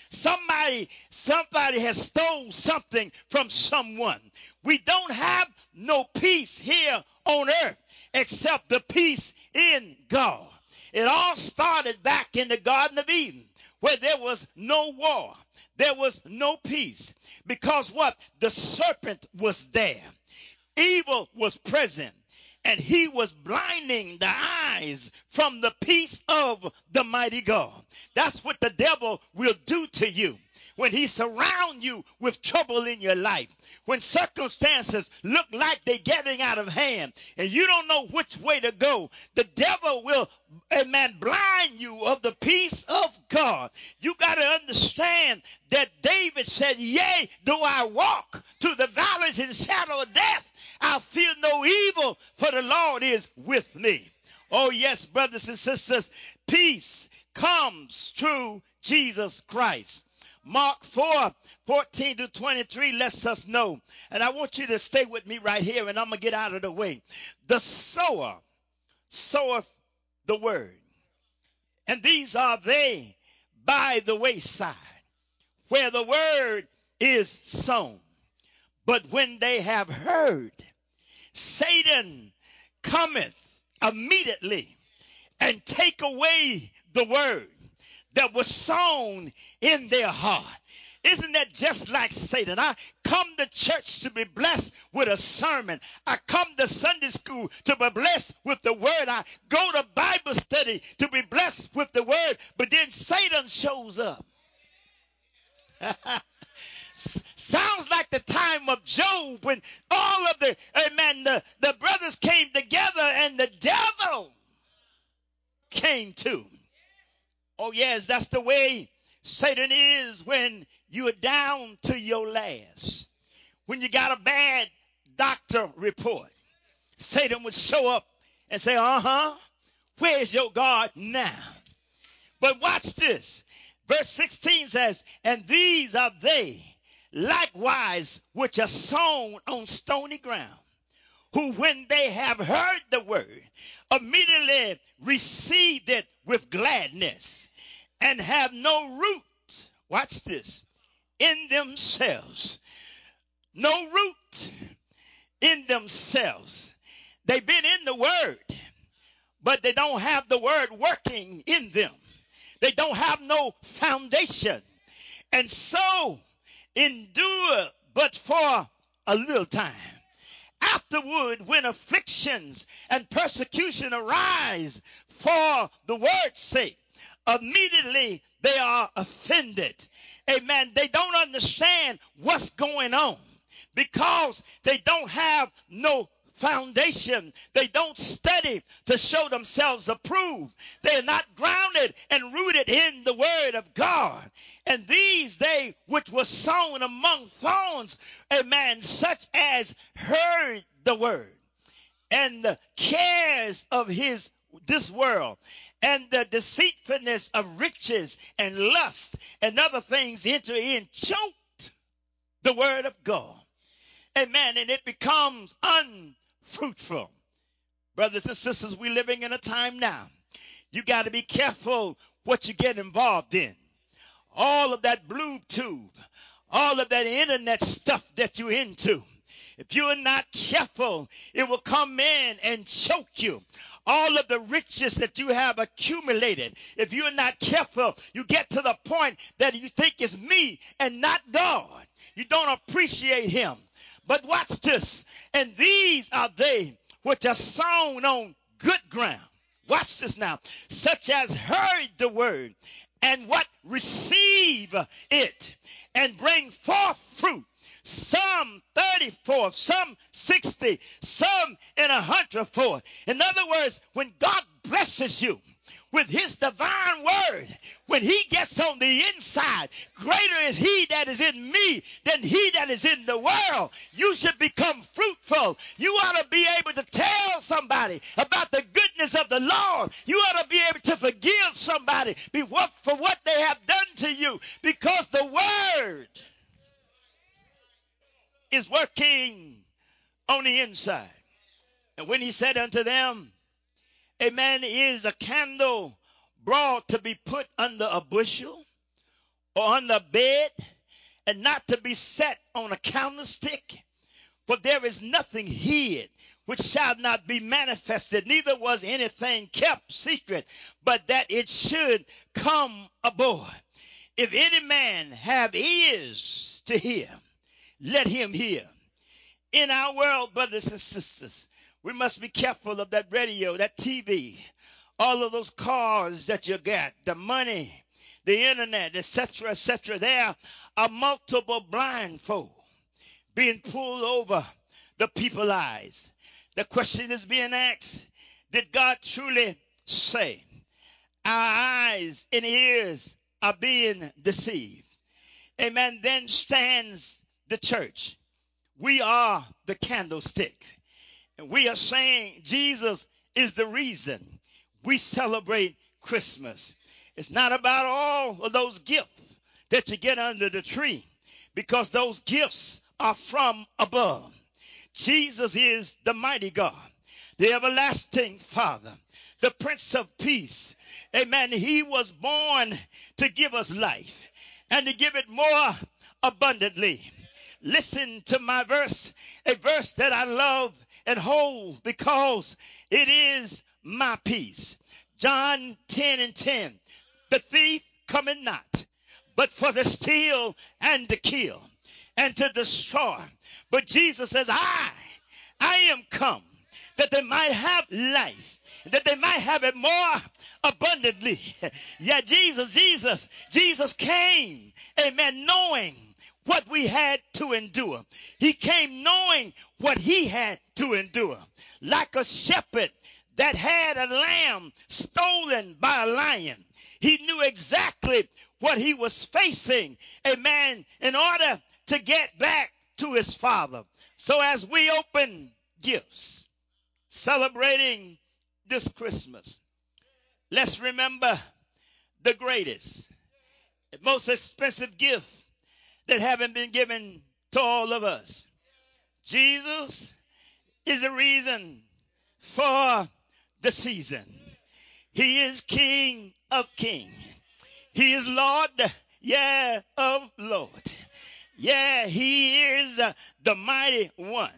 Somebody, somebody has stole something from someone. We don't have no peace here on earth except the peace in God. It all started back in the Garden of Eden, where there was no war. There was no peace. Because what? The serpent was there. Evil was present. And he was blinding the eyes from the peace of the mighty God. That's what the devil will do to you. When he surrounds you with trouble in your life, when circumstances look like they're getting out of hand and you don't know which way to go, the devil will, amen, blind you of the peace of God. You got to understand that David said, yea, though I walk through the valleys and shadow of death, I'll fear no evil, for the Lord is with me. Oh, yes, brothers and sisters, peace comes through Jesus Christ. Mark four, fourteen to twenty-three lets us know. And I want you to stay with me right here, and I'm going to get out of the way. The sower soweth the word. And these are they by the wayside, where the word is sown. But when they have heard, Satan cometh immediately and take away the word that was sown in their heart. Isn't that just like Satan? I come to church to be blessed with a sermon. I come to Sunday school to be blessed with the word. I go to Bible study to be blessed with the word. But then Satan shows up. Sounds like the time of Job when all of the, amen, the, the brothers came together and the devil came too. Oh, yes, that's the way Satan is when you're down to your last. When you got a bad doctor report, Satan would show up and say, uh-huh, where's your God now? But watch this. Verse sixteen says, and these are they likewise which are sown on stony ground, who when they have heard the word, immediately received it with gladness, and have no root, watch this, in themselves. No root in themselves. They've been in the word, but they don't have the word working in them. They don't have no foundation. And so endure but for a little time. Afterward, when afflictions and persecution arise for the word's sake, immediately they are offended. Amen. They don't understand what's going on because they don't have no foundation. They don't study to show themselves approved. They are not grounded and rooted in the word of God. And these they which were sown among thorns, amen, such as heard the word, and the cares of his this world, and the deceitfulness of riches and lust and other things enter in, choked the word of God. Amen. And it becomes unfruitful. Brothers and sisters, we're living in a time now. You got to be careful what you get involved in. All of that blue tube, all of that internet stuff that you're into. If you're not careful, it will come in and choke you. All of the riches that you have accumulated, if you're not careful, you get to the point that you think it's me and not God. You don't appreciate him. But watch this. And these are they which are sown on good ground. Watch this now. Such as heard the word and what receive it and bring forth fruit. Some thirty-four, some sixty, some in a hundredfold. In other words, when God blesses you with his divine word, when he gets on the inside, greater is he that is in me than he that is in the world. You should become fruitful. You ought to be able to tell somebody about the goodness of the Lord. You ought to be able to forgive somebody for what they have done to you, because the word is working on the inside. And when he said unto them, a man is a candle brought to be put under a bushel or on the bed, and not to be set on a candlestick. For there is nothing hid which shall not be manifested, neither was anything kept secret, but that it should come abroad. If any man have ears to hear, let him hear. In our world, brothers and sisters, we must be careful of that radio, that T V, all of those cars that you got, the money, the internet, et cetera, et cetera. There are multiple blindfold being pulled over the people's eyes. The question is being asked, did God truly say? Our eyes and ears are being deceived. Amen. Then stands the church. We are the candlestick. And we are saying Jesus is the reason we celebrate Christmas. It's not about all of those gifts that you get under the tree, because those gifts are from above. Jesus is the mighty God, the everlasting Father, the Prince of Peace. Amen. He was born to give us life and to give it more abundantly. Listen to my verse, a verse that I love and hold because it is my peace. John ten and ten. The thief cometh not, but for to steal and to kill and to destroy. But Jesus says, I, I am come that they might have life, that they might have it more abundantly. Yeah, Jesus, Jesus, Jesus came, amen, knowing what we had to endure. He came knowing what he had to endure. Like a shepherd that had a lamb stolen by a lion. He knew exactly what he was facing, amen, in order to get back to his Father. So as we open gifts, celebrating this Christmas, let's remember the greatest, most expensive gift that haven't been given to all of us. Jesus is the reason for the season. He is King of kings. He is Lord, yeah, of lords. Yeah, he is uh, the mighty one.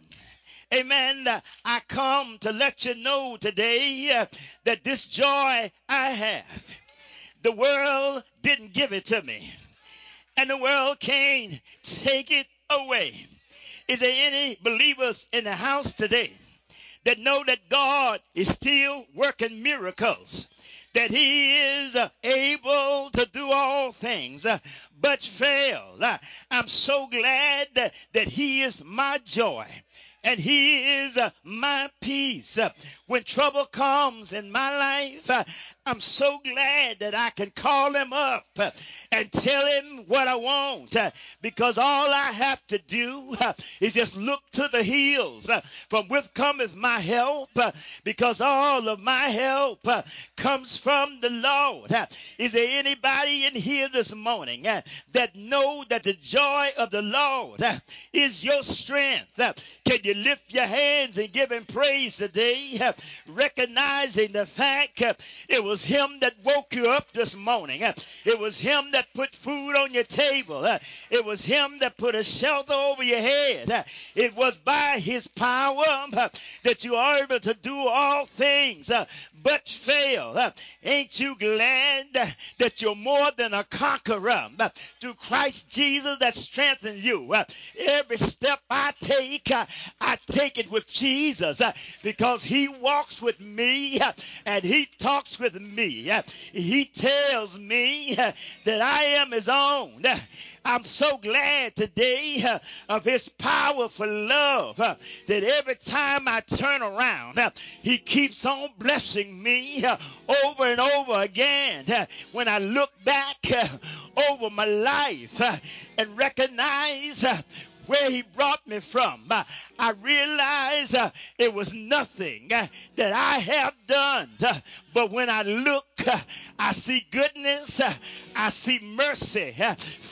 Amen. Uh, I come to let you know today uh, that this joy I have, the world didn't give it to me, and the world can't take it away. Is there any believers in the house today that know that God is still working miracles? That he is uh, able to do all things uh, but fail. Uh, I'm so glad that, that he is my joy. And he is uh, my peace. Uh, when trouble comes in my life, uh, I'm so glad that I can call him up uh, and tell him what I want. Uh, because all I have to do uh, is just look to the hills. Uh, from which cometh my help. Uh, because all of my help uh, comes from the Lord. Uh, is there anybody in here this morning uh, that know that the joy of the Lord uh, is your strength? Uh, can you lift your hands and give him praise today, uh, recognizing the fact uh, it was him that woke you up this morning. Uh, it was him that put food on your table. Uh, it was him that put a shelter over your head. Uh, it was by his power uh, that you are able to do all things uh, but fail. Uh, ain't you glad uh, that you're more than a conqueror uh, through Christ Jesus that strengthens you? Uh, every step I take, uh, I take it with Jesus uh, because he walks with me uh, and he talks with me. Uh, he tells me uh, that I am his own. Uh, I'm so glad today uh, of his powerful love uh, that every time I turn around, uh, he keeps on blessing me uh, over and over again. Uh, when I look back uh, over my life uh, and recognize uh, where he brought me from, Uh, I realize uh, it was nothing uh, that I have done. Uh, but when I look, uh, I see goodness, uh, I see mercy, uh,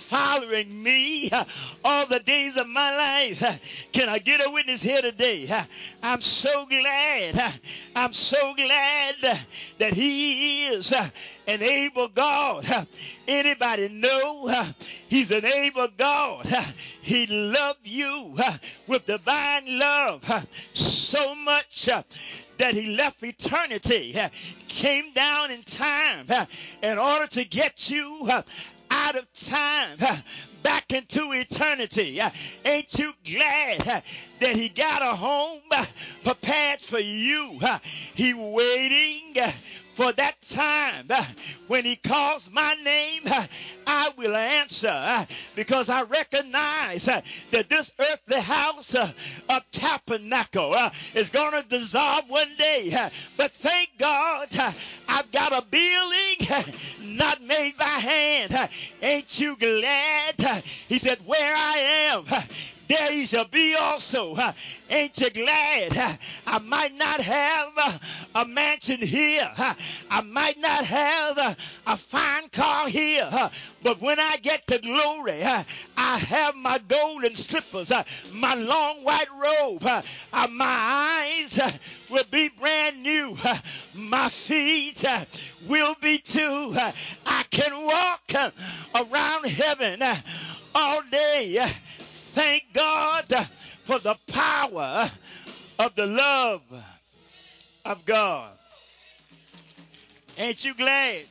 following me uh, all the days of my life. Uh, Can I get a witness here today? Uh, I'm so glad. uh, I'm so glad uh, that he is uh, an able God. Uh, Anybody know uh, he's an able God? Uh, He loved you uh, with divine love uh, so much uh, that he left eternity, uh, came down in time uh, in order to get you uh, out of time uh, back into eternity. Uh, Ain't you glad uh, that he got a home uh, prepared for you? Uh, He waiting uh, for that time uh, when he calls my name, uh, I will answer uh, because I recognize uh, that this earthly house uh, of tabernacle uh, is going to dissolve one day. Uh, but thank God uh, I've got a building uh, not made by hand. Uh, ain't you glad? Uh, he said, where I am, uh, there he shall be also. Uh, ain't you glad? Uh, I might not have uh, a mansion here. Uh, I might not have uh, a fine car here. Uh, but when I get to glory, uh, I have my golden slippers, uh, my long white robe. Uh, uh, my eyes uh, will be brand new. Uh, my feet uh, will be too. Uh, I can walk uh, around heaven uh, all day. Uh, Thank God uh, for the power of the love of God. Ain't you glad?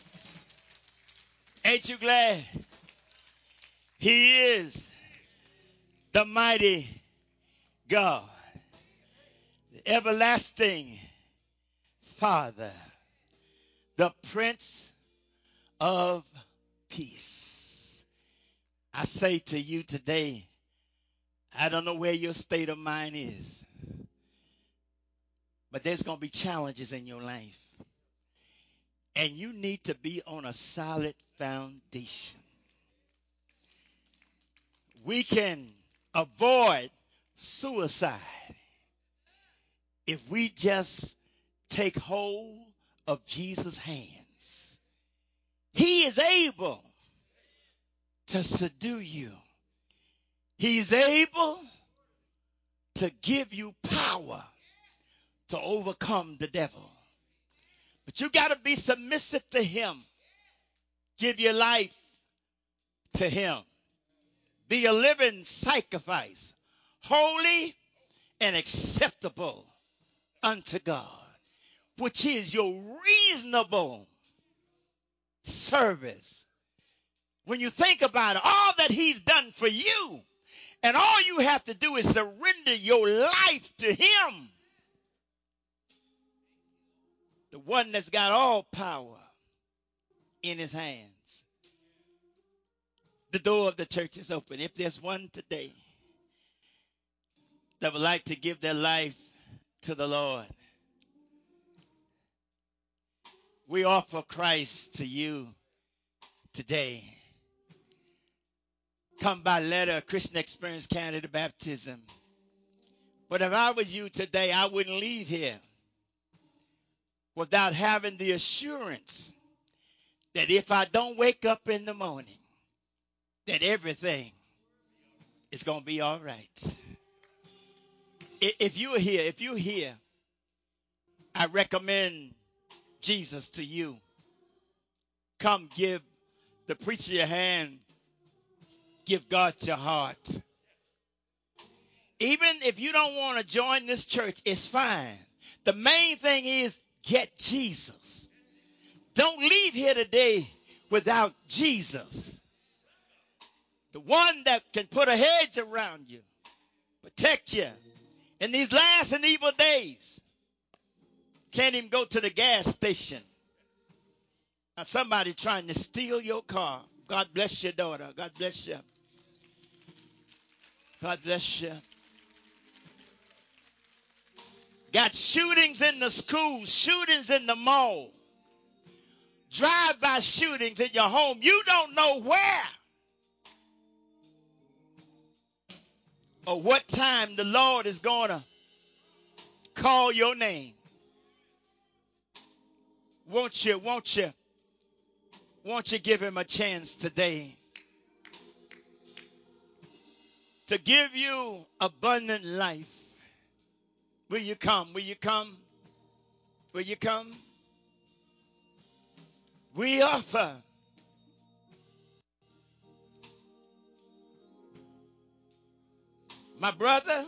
Ain't you glad? He is the mighty God, the everlasting Father, the Prince of Peace. I say to you today, I don't know where your state of mind is, but there's going to be challenges in your life. And you need to be on a solid foundation. We can avoid suicide if we just take hold of Jesus' hands. He is able to subdue you. He's able to give you power to overcome the devil. But you got to be submissive to him. Give your life to him. Be a living sacrifice, holy and acceptable unto God, which is your reasonable service. When you think about it, all that he's done for you, and all you have to do is surrender your life to him, the one that's got all power in his hands. The door of the church is open. If there's one today that would like to give their life to the Lord, we offer Christ to you today. Come by letter, Christian Experience Canada Baptism. But if I was you today, I wouldn't leave here without having the assurance that if I don't wake up in the morning, that everything is going to be all right. If you're here, if you're here, I recommend Jesus to you. Come give the preacher your hand. Give God your heart. Even if you don't want to join this church, it's fine. The main thing is get Jesus. Don't leave here today without Jesus. The one that can put a hedge around you, protect you in these last and evil days. Can't even go to the gas station. Now somebody trying to steal your car. God bless your daughter. God bless you. God bless you. Got shootings in the schools, shootings in the mall, drive-by shootings in your home. You don't know where or what time the Lord is going to call your name. Won't you, won't you, won't you give him a chance today? to give you abundant life. Will you come? Will you come? Will you come? We offer my brother,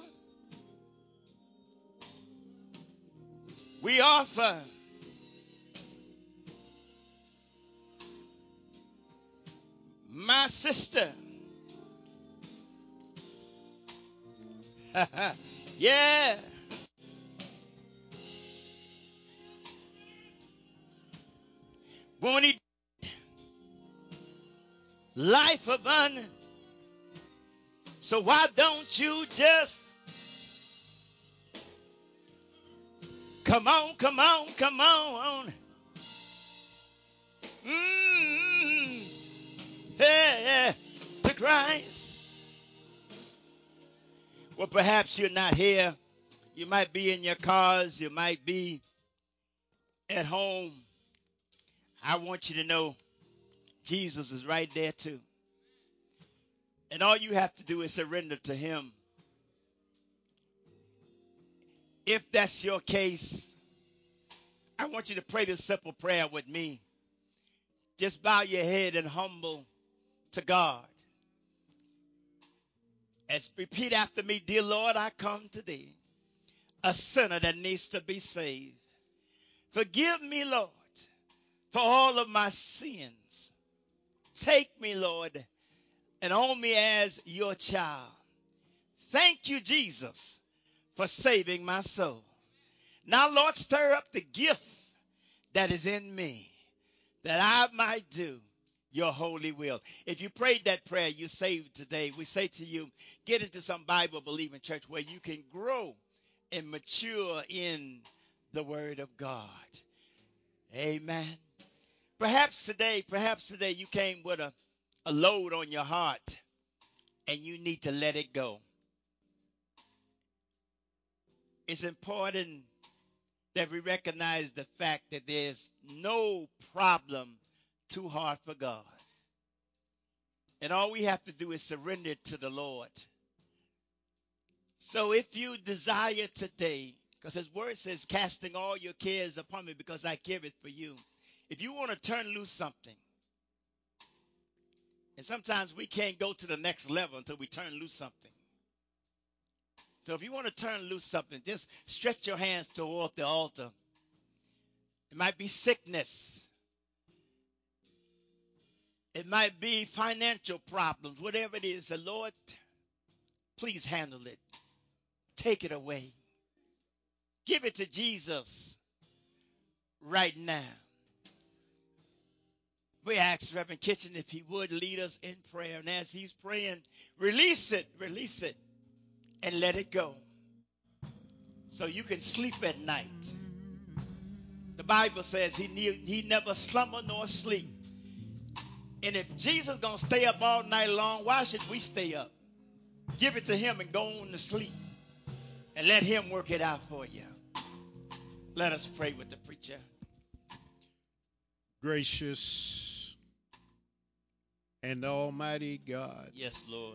we offer my sister. Yeah. Won't he life abundant? So why don't you just come on, come on, come on. Mm, yeah, yeah, to Christ. Well, perhaps you're not here. You might be in your cars. You might be at home. I want you to know Jesus is right there too. And all you have to do is surrender to him. If that's your case, I want you to pray this simple prayer with me. Just bow your head and humble to God. As repeat after me, dear Lord, I come to thee, a sinner that needs to be saved. Forgive me, Lord, for all of my sins. Take me, Lord, and own me as your child. Thank you, Jesus, for saving my soul. Now, Lord, stir up the gift that is in me, that I might do your holy will. If you prayed that prayer, you saved today. We say to you, get into some Bible-believing church where you can grow and mature in the word of God. Amen. Perhaps today, perhaps today you came with a, a load on your heart and you need to let it go. It's important that we recognize the fact that there's no problem too hard for God. And all we have to do is surrender to the Lord. So if you desire today, because his word says, casting all your cares upon me because I care it for you. If you want to turn loose something, and sometimes we can't go to the next level until we turn loose something. So if you want to turn loose something, just stretch your hands toward the altar. It might be sickness. It might be financial problems, whatever it is. The Lord, please handle it. Take it away. Give it to Jesus right now. We ask Reverend Kitchen if he would lead us in prayer. And as he's praying, release it, release it, and let it go. So you can sleep at night. The Bible says he, ne- he never slumber nor sleep. And if Jesus is going to stay up all night long, why should we stay up? Give it to him and go on to sleep. And let him work it out for you. Let us pray with the preacher. Gracious and almighty God. Yes, Lord.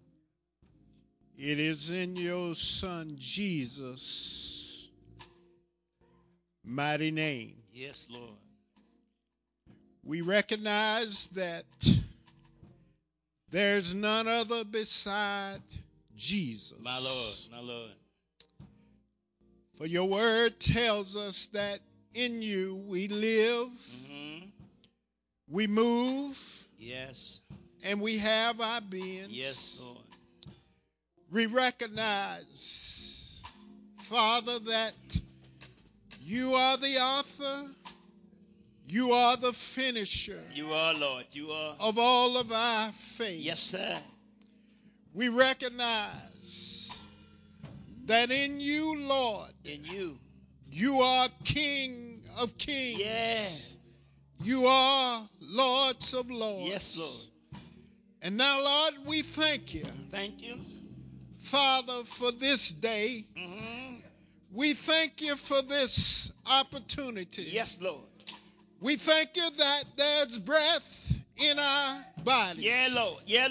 It is in your Son Jesus' mighty name. Yes, Lord. We recognize that there's none other beside Jesus. My Lord, my Lord. For your word tells us that in you we live, Mm-hmm. we move, Yes. and we have our beings. Yes, Lord. We recognize, Father, that you are the author, you are the finisher. You are, Lord. You are. Of all of our faith. Yes, sir. We recognize that in you, Lord, in you, you are King of kings. Yeah. You are Lords of lords. Yes, Lord. And now, Lord, we thank you. Thank you. Father, for this day. Mm-hmm. We thank you for this opportunity. Yes, Lord. We thank you that there's breath in our bodies. Yeah, Lord. Yeah, Lord.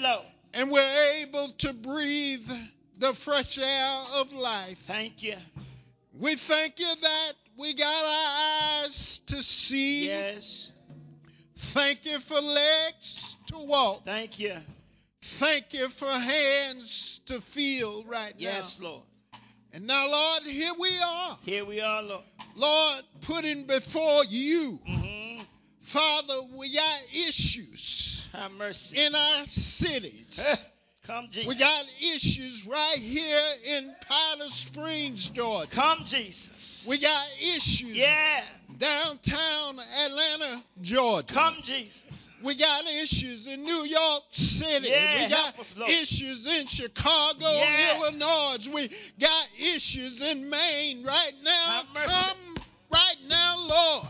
and we're able to breathe the fresh air of life. Thank you. We thank you that we got our eyes to see. Yes. Thank you for legs to walk. Thank you. Thank you for hands to feel right Yes, now. Lord. And now, Lord, here we are. Here we are, Lord. Lord, putting before you, Mm-hmm. Father, we got issues Have mercy. in our cities. Come, Jesus. We got issues right here in Powder Springs, Georgia. Come, Jesus. We got issues Yeah. downtown Atlanta, Georgia. Come, Jesus. We got issues in New York City. Yeah, we got help us, Lord. issues in Chicago, Yeah. Illinois. We got issues in Maine right now. Have mercy. Come right now, Lord.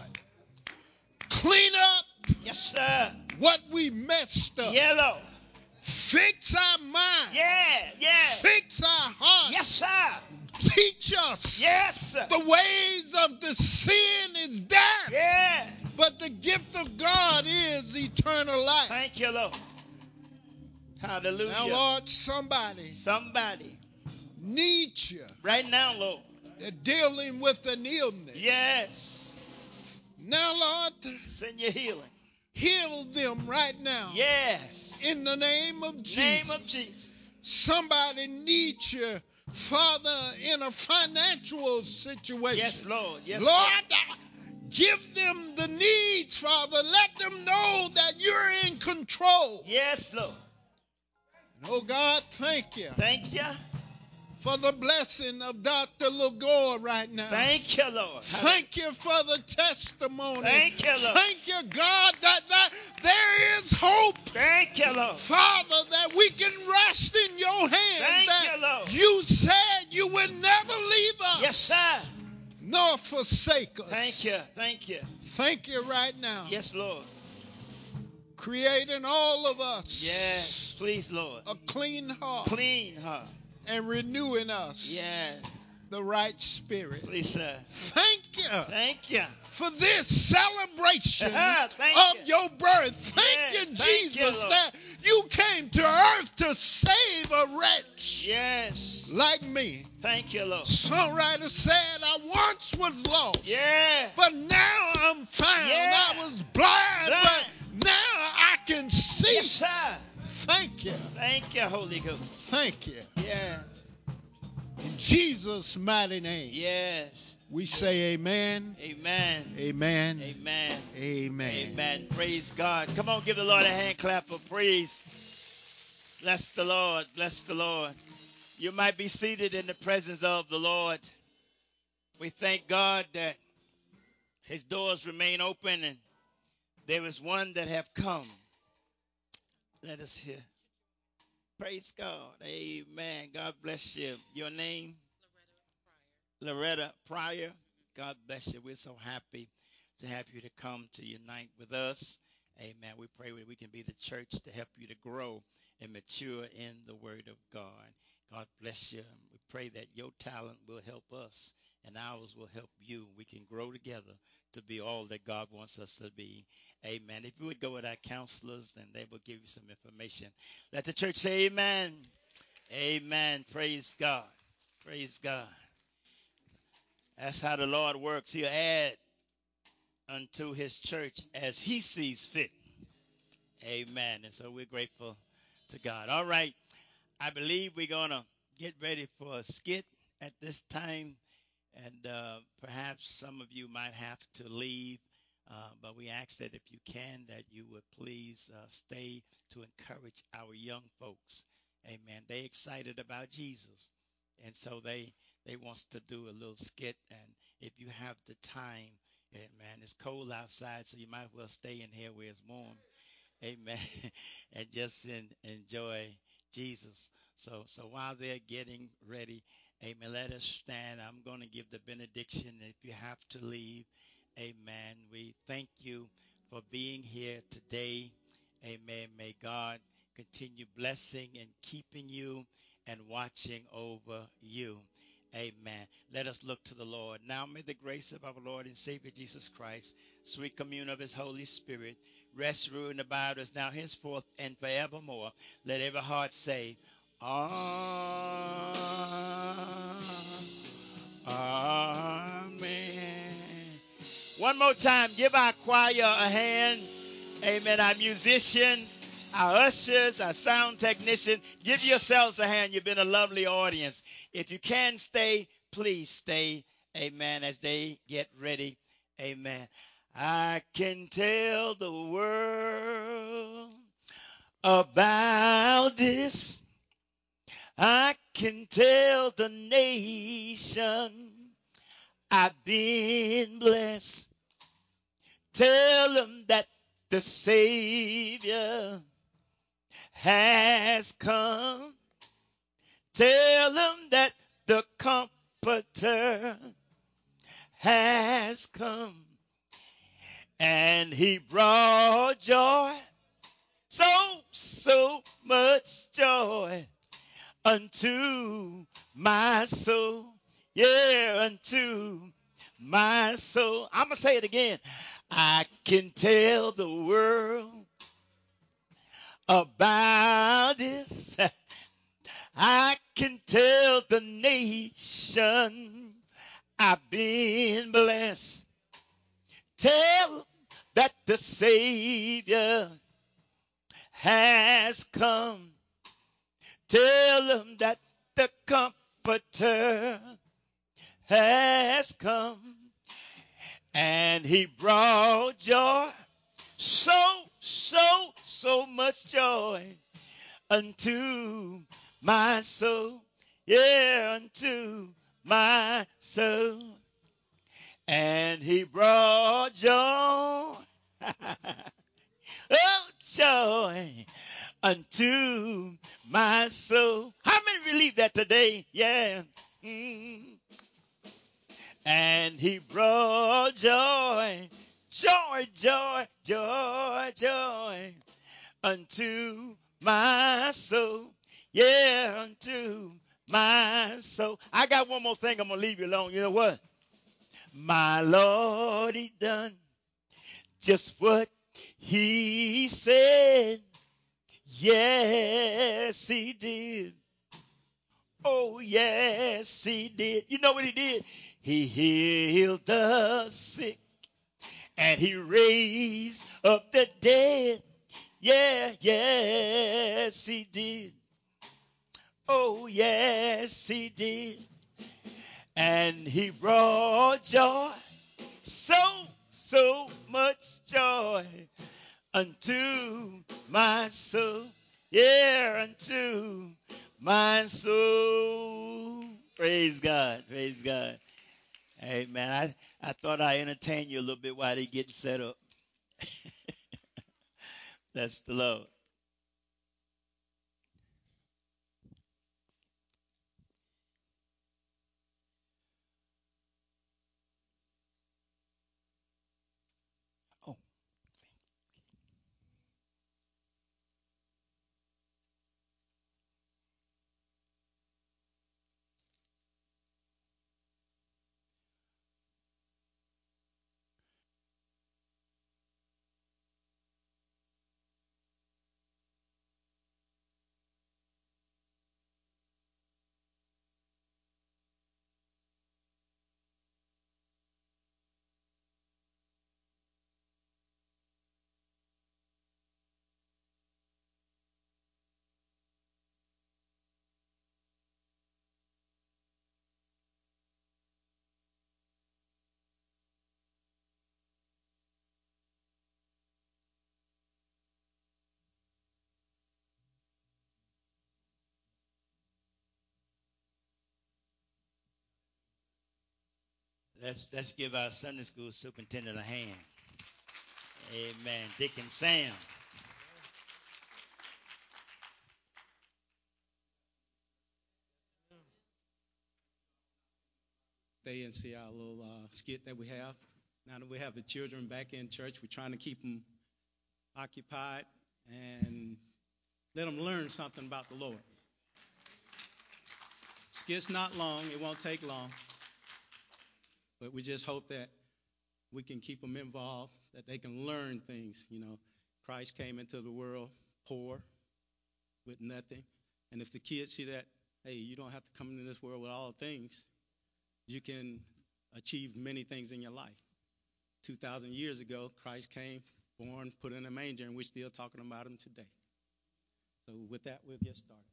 Clean up Yes, sir. what we messed up. Yeah, Lord. Fix our mind. Yeah, yeah. Fix our heart. Yes, sir. Teach us. Yes. The ways of the sin is death. Yeah. But the gift of God is eternal life. Thank you, Lord. Hallelujah. Now, Lord, somebody Somebody needs you. right now, Lord. They're dealing with an illness. Yes. Now, Lord, Send your healing. heal them right now. Yes. In the name of Jesus. Name of Jesus. Somebody needs you, Father, in a financial situation. Yes, Lord. Yes, Lord, Lord. give them the needs, Father. Let them know that you're in control. Yes, Lord. And oh, God, thank you Thank you. for the blessing of Doctor Lagore right now. Thank you, Lord. Thank you for the testimony. Thank you, Lord. Thank you, God, that, that there is hope. Thank you, Lord. Father, that we can rest in your hands. Thank that you, Lord. You said you would never leave us. Yes, sir. Nor forsake us. Thank you. Thank you. Thank you right now. Yes, Lord. Creating all of us. Yes. Please, Lord. A clean heart. Clean heart. And renewing us. Yes. The right spirit. Please, sir. Thank you. Thank you. For this celebration Thank of you. your birth. Thank Yes, you, thank Jesus, you, Lord. that you came to earth to save a wretch Yes. like me. Thank you, Lord. Songwriter said, I once was lost, Yeah. but now I'm found. Yeah. I was blind, Blind. but now I can see. Yes, sir. Thank you. Thank you, Holy Ghost. Thank you. Yeah. In Jesus' mighty name, Yes. we say amen, Amen. amen, Amen. amen. Amen. Praise God. Come on, give the Lord a hand clap of praise. Bless the Lord. Bless the Lord. You might be seated in the presence of the Lord. We thank God that his doors remain open and there is one that have come. Let us hear. Praise God. Amen. God bless you. Your name? Loretta Pryor. God bless you. We're so happy to have you to come to unite with us. Amen. We pray that we can be the church to help you to grow and mature in the Word of God. God bless you. We pray that your talent will help us and ours will help you. We can grow together to be all that God wants us to be. Amen. If you would go with our counselors, then they will give you some information. Let the church say amen. Amen. Praise God. Praise God. That's how the Lord works. He'll add unto his church as he sees fit. Amen. And so we're grateful to God. All right. I believe we're going to get ready for a skit at this time. And uh, perhaps some of you might have to leave. Uh, but we ask that if you can, that you would please uh, stay to encourage our young folks. Amen. They excited about Jesus. And so they they wants to do a little skit. And if you have the time, amen, it's cold outside, so you might as well stay in here where it's warm. Amen. And just in, enjoy Jesus. So so while they're getting ready, amen, let us stand. I'm going to give the benediction. If you have to leave, amen. We thank you for being here today. Amen. May God continue blessing and keeping you and watching over you. Amen. Let us look to the Lord. Now may the grace of our Lord and Savior Jesus Christ, sweet commune of his Holy Spirit, rest, rule, and abide us now, henceforth, and forevermore. Let every heart say, Amen. One more time, give our choir a hand. Amen. Our musicians, our ushers, our sound technician, give yourselves a hand. You've been a lovely audience. If you can stay, please stay. Amen. As they get ready. Amen. I can tell the world about this. I can tell the nation I've been blessed. Tell them that the Savior has come. Tell them that the Comforter has come. And he brought joy, so, so much joy unto my soul. Yeah, unto my soul. I'm going to say it again. I can tell the world about this. I can tell the nation I've been blessed. Tell that the Savior has come. Tell them that the Comforter has come. And he brought joy, so, so, so much joy unto my soul. Yeah, unto my soul. And he brought joy, oh, joy unto my soul. How many believe that today? Yeah. Mm. And he brought joy, joy, joy, joy, joy unto my soul. Yeah, unto my soul. I got one more thing. I'm going to leave you alone. You know what? My Lord, he done just what he said. Yes, he did. Oh, yes, he did. You know what he did? He healed the sick and he raised up the dead. Yeah, yes, he did. Oh, yes, he did. And he brought joy, so, so much joy unto my soul. Yeah, unto my soul. Praise God. Praise God. Amen. I, I thought I'd entertain you a little bit while they getting set up. That's the Lord. Oh, let's let's give our Sunday school superintendent a hand. Amen. Dick and Sam. Stay and see our little uh, skit that we have. Now that we have the children back in church, we're trying to keep them occupied and let them learn something about the Lord. skit's not long. It won't take long. But we just hope that we can keep them involved, that they can learn things. You know, Christ came into the world poor, with nothing. And if the kids see that, hey, you don't have to come into this world with all things, you can achieve many things in your life. two thousand years ago, Christ came, born, put in a manger, and we're still talking about him today. So with that, we'll get started.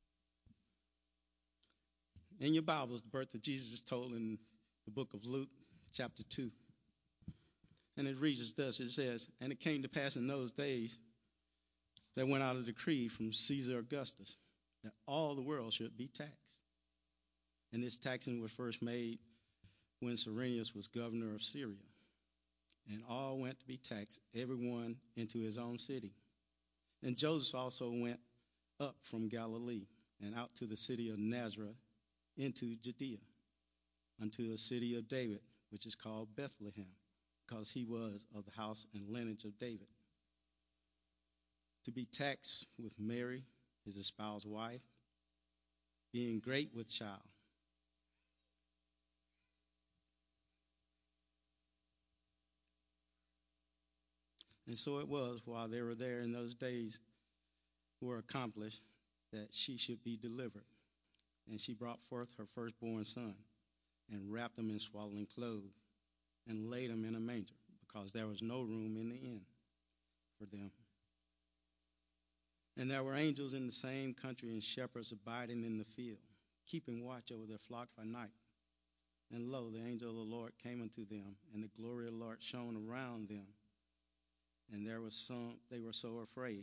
In your Bibles, the birth of Jesus is told in the book of Luke, chapter two. And it reads as thus. It says, and it came to pass in those days that went out a decree from Caesar Augustus that all the world should be taxed. And this taxing was first made when Cyrenius was governor of Syria. And all went to be taxed, everyone into his own city. And Joseph also went up from Galilee and out to the city of Nazareth into Judea, unto a city of David, which is called Bethlehem, because he was of the house and lineage of David, to be taxed with Mary, his espoused wife, being great with child. And so it was, while they were there in those days were accomplished, that she should be delivered. And she brought forth her firstborn son, and wrapped him in swaddling clothes, and laid him in a manger, because there was no room in the inn for them. And there were angels in the same country, and shepherds abiding in the field, keeping watch over their flock by night. And lo, the angel of the Lord came unto them, and the glory of the Lord shone around them. And there was some, they were so afraid.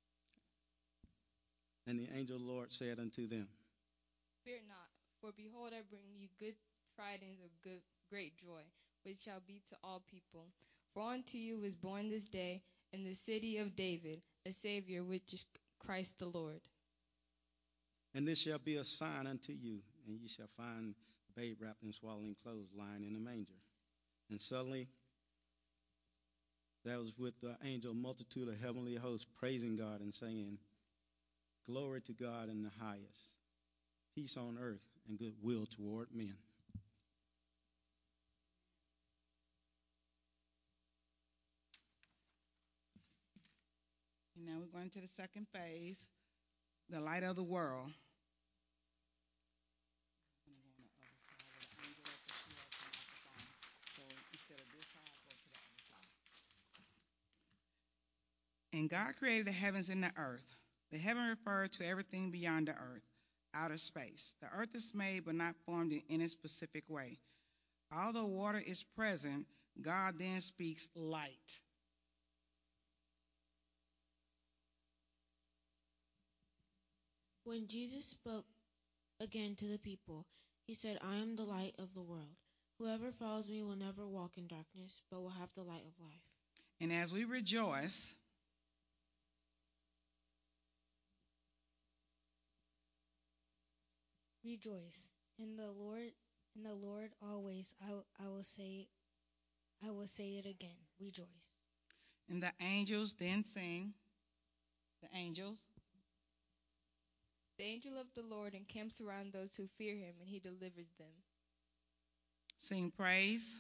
And the angel of the Lord said unto them, Fear not, for behold, I bring you good tidings of good, great joy, which shall be to all people. For unto you is born this day in the city of David a Savior, which is Christ the Lord. and this shall be a sign unto you, and ye shall find the babe wrapped in swaddling clothes, lying in a manger. And suddenly there was with the angel a multitude of heavenly hosts, praising God and saying, Glory to God in the highest, peace on earth, and goodwill toward men. And now we're going to the second phase, the light of the world. I'm going to go on the other side where the angel at, because she has the microphone. So instead of this side, go to the other side. And God created the heavens and the earth. The heaven referred to everything beyond the earth, outer space. The earth is made but not formed in any specific way. Although water is present, God then speaks light. When Jesus spoke again to the people, he said, I am the light of the world. Whoever follows me will never walk in darkness, but will have the light of life. And as we rejoice, Rejoice in the Lord, in the Lord always. I, I will say, I will say it again. Rejoice. and the angels then sing, the angels, The angel of the Lord encamps around those who fear him, and he delivers them. sing praise.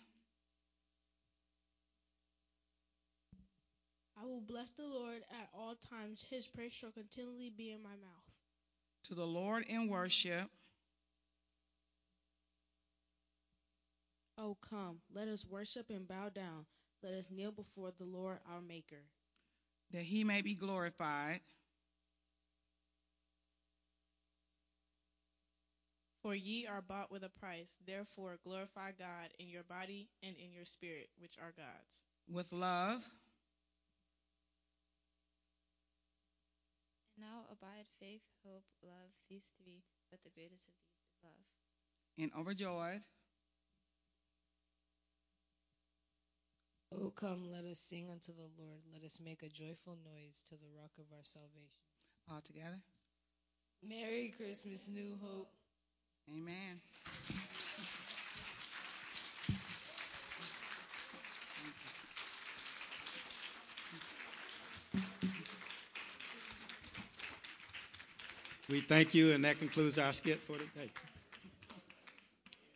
I will bless the Lord at all times. His praise shall continually be in my mouth. To the Lord in worship. Oh, come, let us worship and bow down. Let us kneel before the Lord our Maker. That he may be glorified. For ye are bought with a price. Therefore glorify God in your body and in your spirit, which are God's. With love. And now abide faith, hope, love, these three, but the greatest of these is love. And overjoyed. O come, let us sing unto the Lord. Let us make a joyful noise to the rock of our salvation. All together. Merry Christmas, New Hope. Amen. We thank you, and that concludes our skit for today.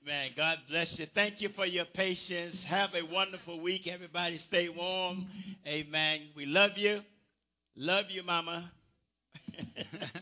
Amen. God bless you. Thank you for your patience. Have a wonderful week. Everybody stay warm. Amen. We love you. Love you, Mama.